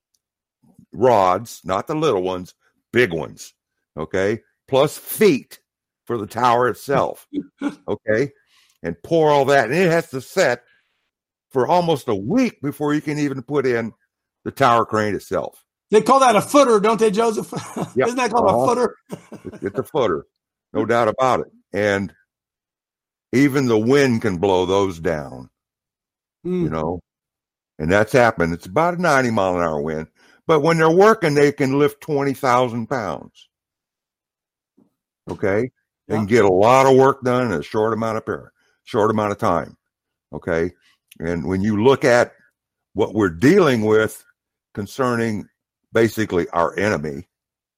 Q: rods, not the little ones, big ones. Okay, plus feet for the tower itself. Okay, and pour all that, and it has to set for almost a week before you can even put in the tower crane itself.
F: They call that a footer, don't they, Joseph?
Q: Yep.
F: Isn't that called
Q: uh-huh.
F: a footer?
Q: It's a footer, no doubt about it. And even the wind can blow those down,
F: mm.
Q: you know, and that's happened. It's about a ninety mile an hour wind, but when they're working, they can lift twenty thousand pounds. Okay. They
F: Yeah.
Q: can get a lot of work done in a short amount of period, short amount of time. Okay. And when you look at what we're dealing with concerning basically our enemy,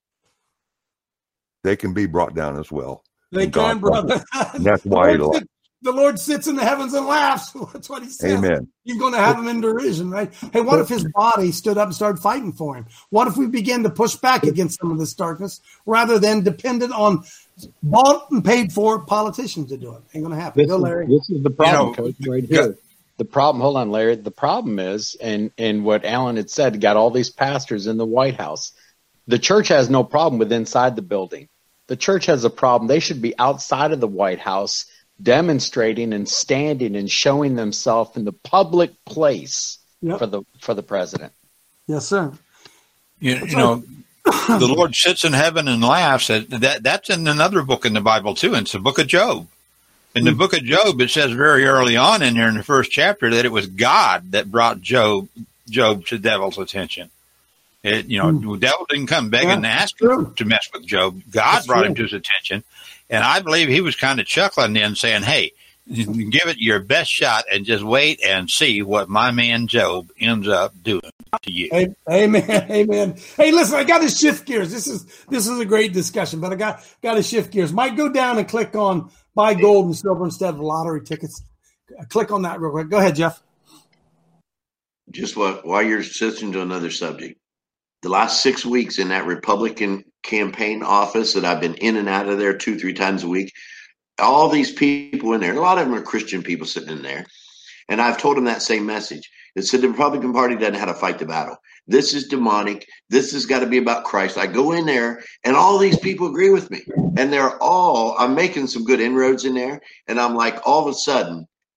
Q: they can be brought down as well.
F: They
Q: And
F: can,
Q: God
F: brother.
Q: And that's why he
F: the, Lord
Q: likes.
F: sits, the Lord sits in the heavens and laughs. That's what he says.
Q: Amen.
F: He's going to have him in derision, right? Hey, what if his body stood up and started fighting for him? What if we begin to push back against some of this darkness rather than dependent on bought and paid for politicians to do it? Ain't going to happen.
O: This
F: Go,
O: is,
F: Larry.
O: this is the problem,
G: You know,
O: Coach, right here. The problem, hold on, Larry. The problem is, and, and what Alan had said, got all these pastors in the White House. The church has no problem with inside the building. The church has a problem. They should be outside of the White House demonstrating and standing and showing themselves in the public place
F: Yep.
O: for the for the president.
F: Yes, sir.
G: You, you know, the Lord sits in heaven and laughs. That, that That's in another book in the Bible, too. It's the book of Job. In the book of Job, it says very early on in there in the first chapter that it was God that brought Job Job to the devil's attention. It, you know, the devil didn't come begging
F: Yeah,
G: and ask
F: true.
G: him to mess with Job. God
F: That's
G: brought
F: true.
G: him to his attention. And I believe he was kind of chuckling then saying, hey, give it your best shot and just wait and see what my man Job ends up doing to you.
F: Hey, amen, amen. Hey, listen, I got to shift gears. This is this is a great discussion, but I got got to shift gears. Mike, go down and click on buy gold and silver instead of lottery tickets. Click on that real quick. Go ahead, Jeff.
M: Just what, while you're switching to another subject, the last six weeks in that Republican campaign office that I've been in and out of there two, three times a week, all these people in there, a lot of them are Christian people sitting in there. And I've told them that same message. It said the Republican Party doesn't know how to fight the battle. This is demonic. This has got to be about Christ. I go in there and all these people agree with me. And they're all, I'm making some good inroads in there. And I'm like, all of a sudden,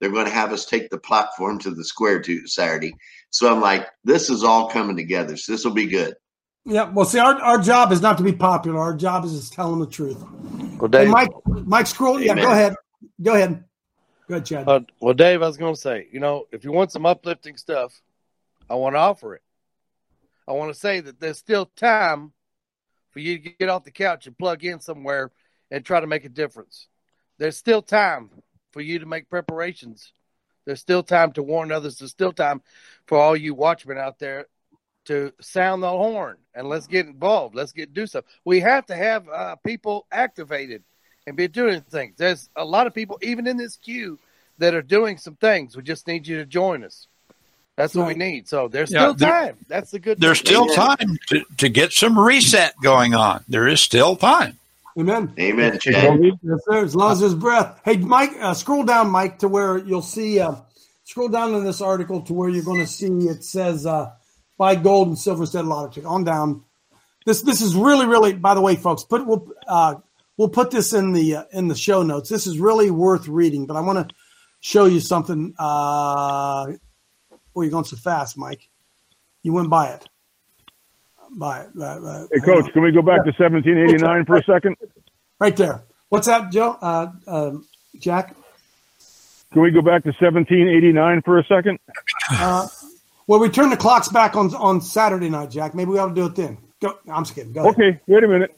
M: they're going to have us take the platform to the square to Saturday. So I'm like, this is all coming together. So this will be good.
F: Yeah. Well, see, our, our job is not to be popular. Our job is to tell them the truth.
E: Well, Dave,
F: hey, Mike, Mike Scroll. Yeah,
E: Amen.
F: go ahead. Go ahead. Go ahead, Chad.
E: Uh, well, Dave, I was going to say, you know, if you want some uplifting stuff, I want to offer it. I want to say that there's still time for you to get off the couch and plug in somewhere and try to make a difference. There's still time for you to make preparations. There's still time to warn others. There's still time for all you watchmen out there to sound the horn and let's get involved. Let's get do something. We have to have uh, people activated and be doing things. There's a lot of people, even in this queue, that are doing some things. We just need you to join us. That's what we need. So there's
G: Yeah,
E: still
G: there-
E: time. That's the good
G: There's
E: thing.
G: still time to, to get some reset going on. There is still time.
F: Amen.
M: Amen,
F: Chad. Yes, sir. As long as there's breath. Hey, Mike, uh, scroll down, Mike, to where you'll see. Uh, scroll down in this article to where you're going to see it says uh, buy gold and silver instead of lottery ticket. On down. This this is really really. By the way, folks, put we'll uh, we'll put this in the uh, in the show notes. This is really worth reading. But I want to show you something. Uh, oh, you're going so fast, Mike. You went by it. By it. Uh, uh,
H: Hey, Coach, can we go back to seventeen eighty-nine for a second?
F: Right there. What's that, Joe? Uh, um, Jack?
H: Can we go back to seventeen eighty-nine for a second?
F: Uh, well, we turn the clocks back on on Saturday night, Jack. Maybe we ought to do it then. Go. I'm just kidding. Go ahead.
H: Okay, wait a minute.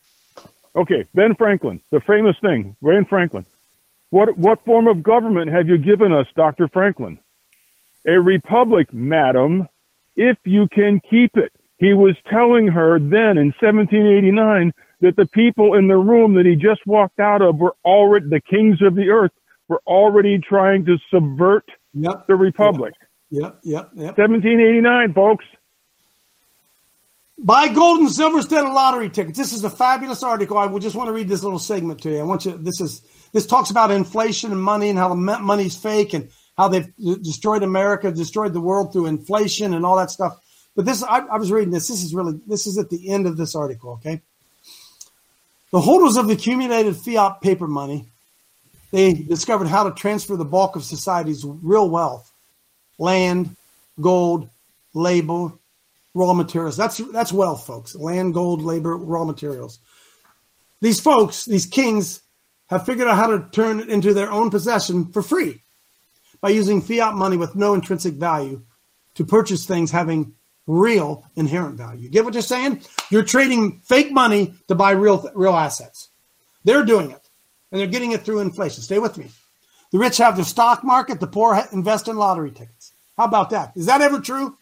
H: Okay, Ben Franklin, the famous thing, Ben Franklin. What what form of government have you given us, Doctor Franklin? A republic, madam, if you can keep it. He was telling her then in seventeen eighty-nine that the people in the room that he just walked out of were already, the kings of the earth, were already trying to subvert
F: yep.
H: the republic.
F: Yep, yep, yep.
H: seventeen eighty-nine, folks.
F: Buy gold and silver instead of lottery tickets. This is a fabulous article. I will just want to read this little segment to you. I want you. This is this talks about inflation and money and how the money's fake and how they've destroyed America, destroyed the world through inflation and all that stuff. But this, I, I was reading this. This is really, this is at the end of this article, okay? The holders of the accumulated fiat paper money, they discovered how to transfer the bulk of society's real wealth, land, gold, labor, raw materials. That's that's wealth, folks. Land, gold, labor, raw materials. These folks, these kings, have figured out how to turn it into their own possession for free by using fiat money with no intrinsic value to purchase things having real inherent value. Get what you're saying? You're trading fake money to buy real real assets. They're doing it, and they're getting it through inflation. Stay with me. The rich have the stock market. The poor invest in lottery tickets. How about that? Is that ever true?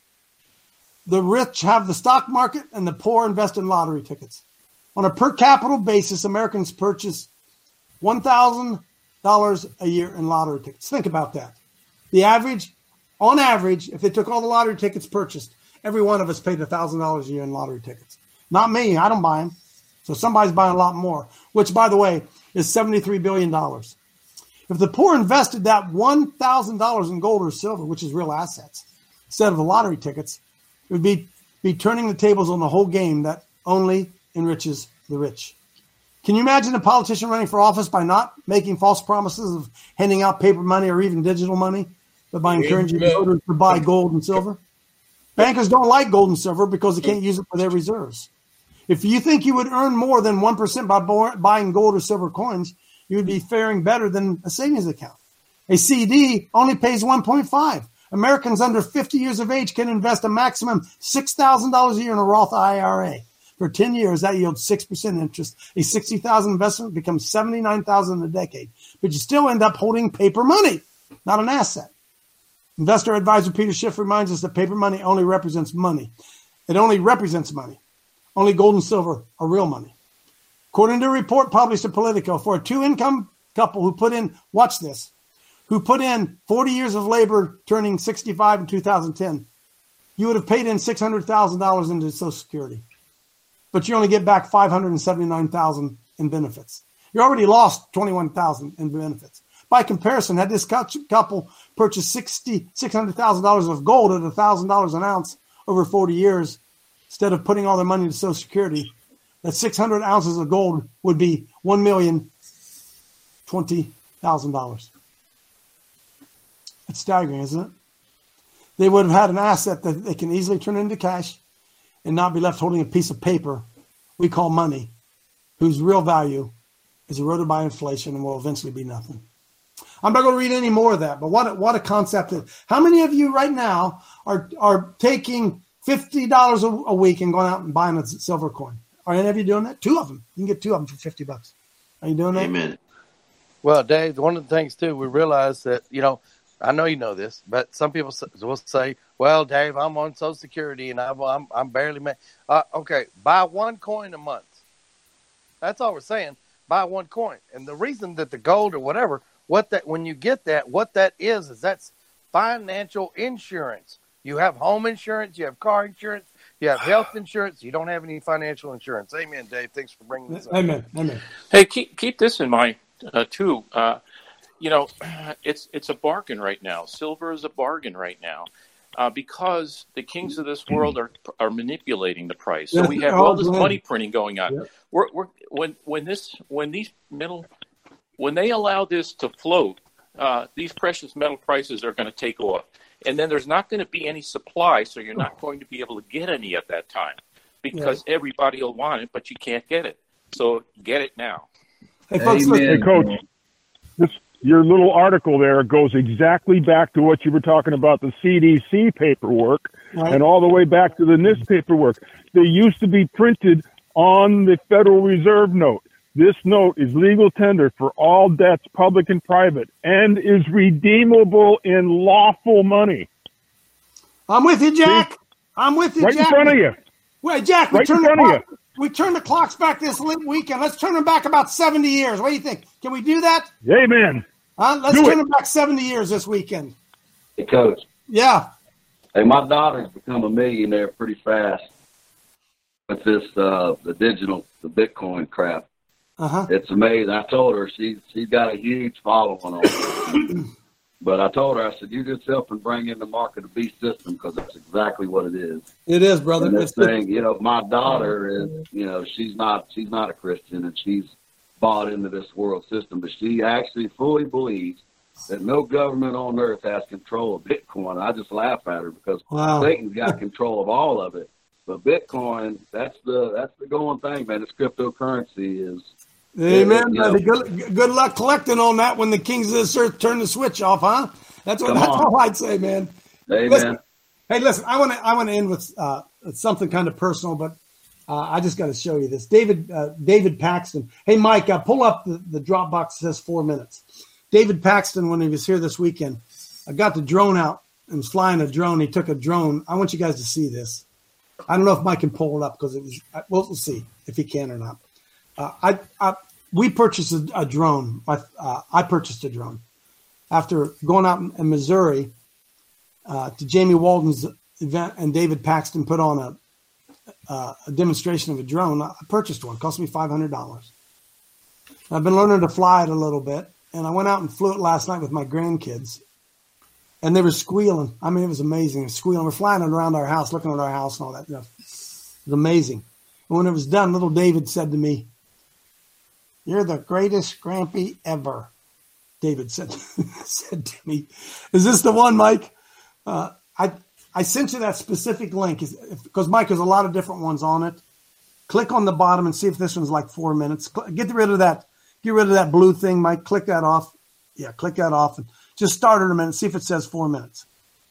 F: The rich have the stock market, and the poor invest in lottery tickets. On a per capita basis, Americans purchase one thousand dollars a year in lottery tickets. Think about that. The average, on average, if they took all the lottery tickets purchased, every one of us paid one thousand dollars a year in lottery tickets. Not me. I don't buy them. So somebody's buying a lot more, which, by the way, is seventy-three billion dollars. If the poor invested that one thousand dollars in gold or silver, which is real assets, instead of the lottery tickets, it would be, be turning the tables on the whole game that only enriches the rich. Can you imagine a politician running for office by not making false promises of handing out paper money or even digital money, but by encouraging voters to buy gold and silver? Bankers don't like gold and silver because they can't use it for their reserves. If you think you would earn more than one percent by buying gold or silver coins, you would be faring better than a savings account. A C D only pays one point five. Americans under fifty years of age can invest a maximum six thousand dollars a year in a Roth I R A. For ten years, that yields six percent interest. A sixty thousand dollars investment becomes seventy-nine thousand dollars in a decade. But you still end up holding paper money, not an asset. Investor advisor Peter Schiff reminds us that paper money only represents money. It only represents money. Only gold and silver are real money. According to a report published in Politico, for a two-income couple who put in, watch this, who put in forty years of labor turning sixty-five in two thousand ten, you would have paid in six hundred thousand dollars into Social Security. But you only get back five hundred seventy-nine thousand dollars in benefits. You already lost twenty-one thousand dollars in benefits. By comparison, had this couple purchased six hundred thousand dollars of gold at one thousand dollars an ounce over forty years, instead of putting all their money into Social Security, that six hundred ounces of gold would be one million twenty thousand dollars. It's staggering, isn't it? They would have had an asset that they can easily turn into cash and not be left holding a piece of paper we call money, whose real value is eroded by inflation and will eventually be nothing. I'm not going to read any more of that, but what a, what a concept. How many of you right now are are taking fifty dollars a, a week and going out and buying a silver coin? Are any of you doing that? Two of them. You can get two of them for fifty bucks. Are you doing that?
M: Amen.
E: Well, Dave, one of the things, too, we realize that, you know, I know you know this, but some people will say, well, Dave, I'm on Social Security and I'm, I'm, I'm barely made. Uh, okay, buy one coin a month. That's all we're saying. Buy one coin. And the reason that the gold or whatever, what that when you get that, what that is, is that's financial insurance. You have home insurance, you have car insurance, you have health insurance, you don't have any financial insurance. Amen, Dave. Thanks for bringing this up.
F: Amen. Amen.
R: Hey, keep keep this in mind, uh, too. Uh, you know, it's it's a bargain right now. Silver is a bargain right now. Uh, because the kings of this world are are manipulating the price, so we have all this money printing going on. Yep. We're, we're when when this when these metal when they allow this to float, uh, these precious metal prices are going to take off, and then there's not going to be any supply, so you're not going to be able to get any at that time because yeah. everybody will want it, but you can't get it. So get it now.
H: Hey, folks, hey Coach, this. Your little article there goes exactly back to what you were talking about, the C D C paperwork, right. and all the way back to the N I S paperwork. They used to be printed on the Federal Reserve note. This note is legal tender for all debts, public and private, and is redeemable in lawful money.
F: I'm with you, Jack. See? I'm with you,
H: right
F: Jack.
H: Right in front of you.
F: Wait, Jack, we
H: right
F: turn
H: in front
F: the
H: of
F: clock,
H: you.
F: We turn the clocks back this weekend. Let's turn them back about seventy years. What do you think? Can we do that?
H: Amen.
F: Huh? Let's
H: do
F: turn
H: it.
F: them back seventy years this weekend.
P: Hey, Coach.
F: Yeah.
P: Hey, my daughter's become a millionaire pretty fast with this, uh, the digital, the Bitcoin crap.
F: Uh-huh.
P: It's amazing. I told her she's she's got a huge following on it. But I told her, I said, you just help and bring in the mark of the beast system because that's exactly what it is.
F: It is, brother.
P: And this thing, you know, my daughter is, you know, she's not she's not a Christian and she's bought into this world system, but she actually fully believes that no government on earth has control of Bitcoin. I just laugh at her because
F: wow.
P: Satan's got control of all of it. But Bitcoin, that's the that's the going thing, man. This cryptocurrency is.
F: Amen,
P: you know,
F: brother. Good, good luck collecting on that when the kings of this earth turn the switch off, huh? That's what. That's all I'd say, man.
P: Amen.
F: Listen, hey, listen. I want to. I want to end with uh, something kind of personal, but uh, I just got to show you this. David. Uh, David Paxton. Hey, Mike, uh, pull up the, the Dropbox. That says four minutes. David Paxton, when he was here this weekend, I got the drone out and was flying a drone. He took a drone. I want you guys to see this. I don't know if Mike can pull it up because it was. We'll, we'll see if he can or not. Uh, I, I we purchased a, a drone. I, uh, I purchased a drone after going out in, in Missouri uh, to Jamie Walden's event, and David Paxton put on a, uh, a demonstration of a drone. I purchased one. It cost me five hundred dollars. I've been learning to fly it a little bit, and I went out and flew it last night with my grandkids, and they were squealing. I mean, it was amazing. It was squealing. We're flying it around our house, looking at our house and all that stuff. It was amazing. And when it was done, little David said to me, "You're the greatest Grampy ever," David said said to me. Is this the one, Mike? Uh, I I sent you that specific link because, Mike, there's a lot of different ones on it. Click on the bottom and see if this one's like four minutes. Get rid of that. Get rid of that blue thing, Mike. Click that off. Yeah, click that off. And just start it a minute. See if it says four minutes.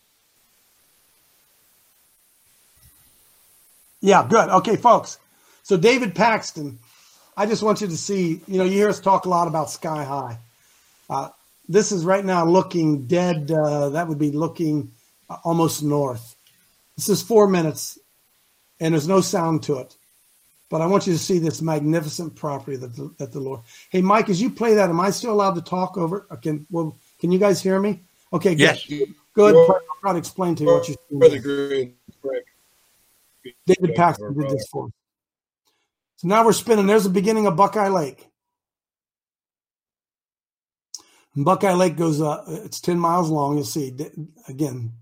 F: Yeah, good. Okay, folks. So David Paxton, I just want you to see, you know, you hear us talk a lot about Sky High. Uh, this is right now looking dead. Uh, that would be looking uh, almost north. This is four minutes, and there's no sound to it. But I want you to see this magnificent property that the, that the Lord. Hey, Mike, as you play that, am I still allowed to talk over? Or can well, can you guys hear me? Okay, good.
N: Yes.
F: Good.
N: Well,
F: I'll try to explain to you what you're doing.
N: Brother Green.
F: David Paxton did this for us. So now we're spinning. There's the beginning of Buckeye Lake. And Buckeye Lake goes, uh, it's ten miles long. You'll see. Again,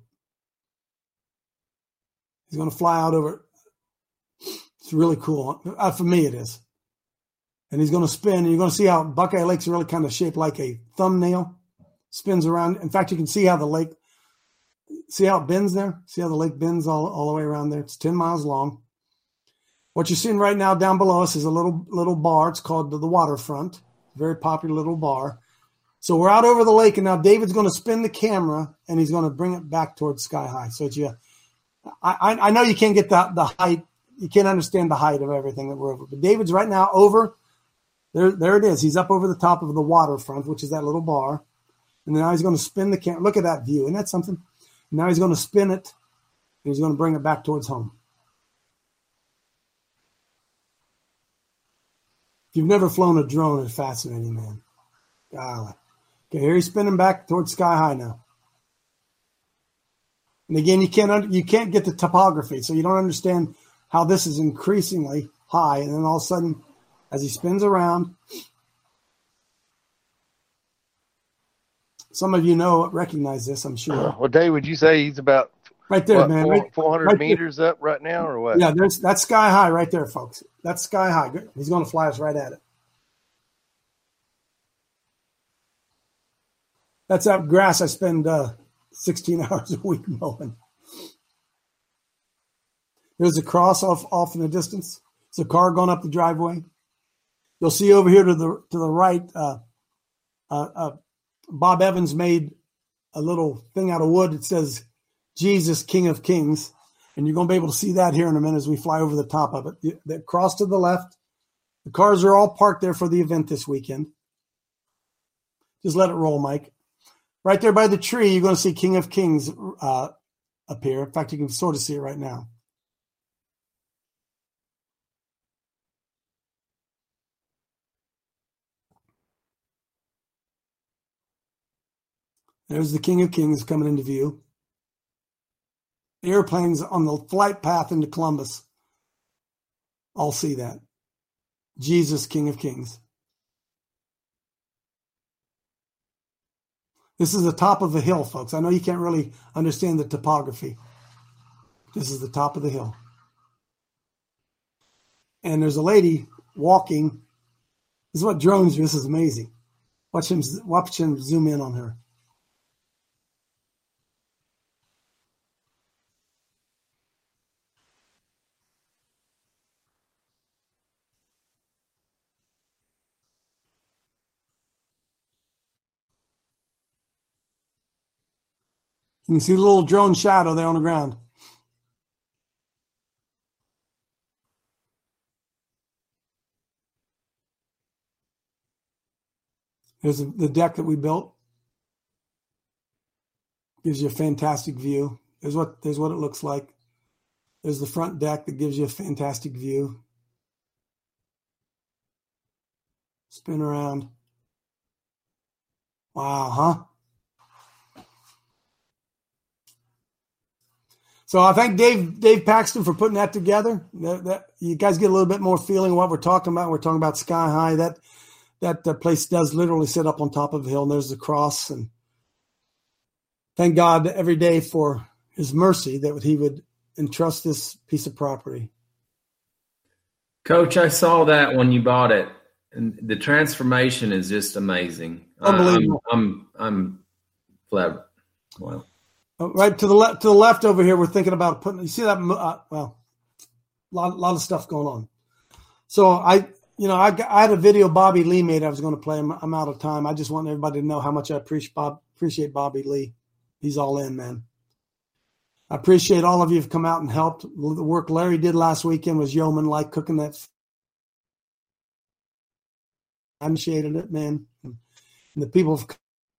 F: he's going to fly out over. It's really cool. Uh, for me, it is. And he's going to spin. And you're going to see how Buckeye Lake's really kind of shaped like a thumbnail. spins around. In fact, you can see how the lake, see how it bends there? See how the lake bends all, all the way around there? It's ten miles long. What you're seeing right now down below us is a little little bar. It's called the, the Waterfront. Very popular little bar. So we're out over the lake, and now David's going to spin the camera, and he's going to bring it back towards Sky High. So it's you. I, I know you can't get the, the height. You can't understand the height of everything that we're over. But David's right now over. There, there it is. He's up over the top of the Waterfront, which is that little bar. And now he's going to spin the camera. Look at that view. Isn't that something? Now he's going to spin it, and he's going to bring it back towards home. If you've never flown a drone, it's fascinating, man. Golly. Okay, here he's spinning back towards Sky High now. And again, you can't you can't get the topography, so you don't understand how this is increasingly high. And then all of a sudden, as he spins around, some of you know recognize this, I'm sure.
S: Well, Dave, would you say he's about
F: right there,
S: what,
F: man,
S: four,
F: right,
S: four hundred
F: right
S: meters
F: there.
S: up right now, or what?
F: Yeah, there's that's Sky High right there, folks. That's Sky High. Good. He's going to fly us right at it. That's that grass I spend uh, sixteen hours a week mowing. There's a cross off off in the distance. It's a car going up the driveway. You'll see over here to the to the right, uh, uh, uh, Bob Evans made a little thing out of wood. It says, Jesus, King of Kings. And you're going to be able to see that here in a minute as we fly over the top of it. The cross to the left. The cars are all parked there for the event this weekend. Just let it roll, Mike. Right there by the tree, you're going to see King of Kings uh, appear. In fact, you can sort of see it right now. There's the King of Kings coming into view. The airplanes on the flight path into Columbus. I'll see that. Jesus, King of Kings. This is the top of the hill, folks. I know you can't really understand the topography. This is the top of the hill. And there's a lady walking. This is what drones do. This is amazing. Watch him, watch him zoom in on her. You can see the little drone shadow there on the ground. There's the deck that we built. Gives you a fantastic view. There's what, there's what it looks like. There's the front deck that gives you a fantastic view. Spin around. Wow, huh? So I thank Dave Dave Paxton for putting that together. That, that, you guys get a little bit more feeling of what we're talking about. We're talking about Sky High. That that uh, place does literally sit up on top of a hill, and there's the cross. And thank God every day for his mercy that he would entrust this piece of property.
J: Coach, I saw that when you bought it, and the transformation is just amazing.
F: Unbelievable.
J: I'm I'm, I'm flat. Wow.
F: Right to the left, to the left over here, we're thinking about putting. You see that? Uh, well, a lot, lot of stuff going on. So I, you know, I, I had a video Bobby Lee made. I was going to play. I'm, I'm out of time. I just want everybody to know how much I appreciate Bob. Appreciate Bobby Lee. He's all in, man. I appreciate all of you who've come out and helped. The work Larry did last weekend was yeoman like, cooking that. I appreciated it, man. And the people have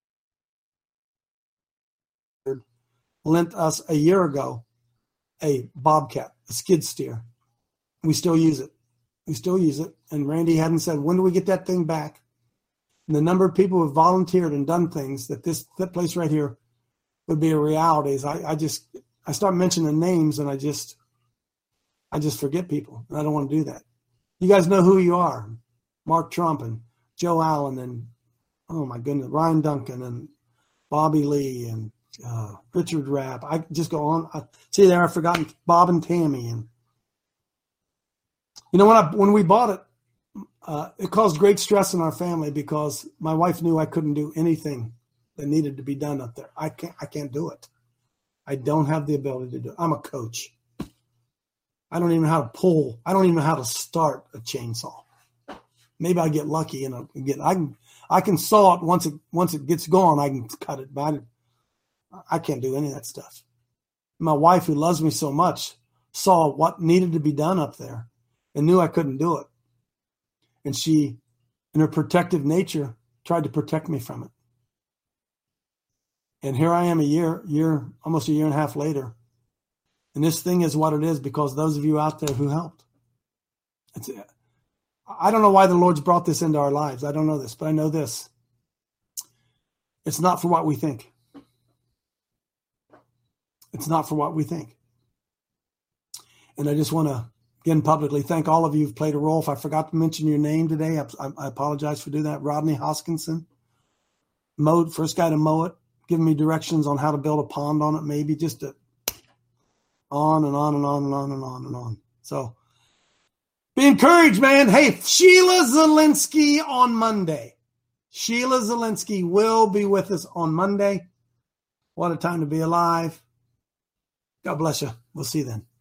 F: lent us a year ago a Bobcat, a skid steer. We still use it. We still use it. And Randy hadn't said, when do we get that thing back? And the number of people who have volunteered and done things that this that place right here would be a reality is I, I just I start mentioning names and I just I just forget people. And I don't want to do that. You guys know who you are. Mark Trump and Joe Allen and oh my goodness, Ryan Duncan and Bobby Lee and Uh, Richard Rapp. I just go on. I, see there, I've forgotten Bob and Tammy. And you know, when I when we bought it, uh, it caused great stress in our family because my wife knew I couldn't do anything that needed to be done up there. I can't, I can't do it. I don't have the ability to do it. I'm a coach. I don't even know how to pull. I don't even know how to start a chainsaw. Maybe I get lucky and I get, I can, I can saw it once it, once it gets going, I can cut it. But I, I can't do any of that stuff. My wife, who loves me so much, saw what needed to be done up there and knew I couldn't do it. And she, in her protective nature, tried to protect me from it. And here I am a year, year, almost a year and a half later. And this thing is what it is because those of you out there who helped. It's, I don't know why the Lord's brought this into our lives. I don't know this, but I know this. It's not for what we think. It's not for what we think. And I just want to, again, publicly thank all of you who've played a role. If I forgot to mention your name today, I, I apologize for doing that. Rodney Hoskinson, mowed, first guy to mow it, giving me directions on how to build a pond on it, maybe just to, on and on and on and on and on and on. So be encouraged, man. Hey, Sheila Zielinski on Monday. Sheila Zielinski will be with us on Monday. What a time to be alive. God bless you. We'll see you then.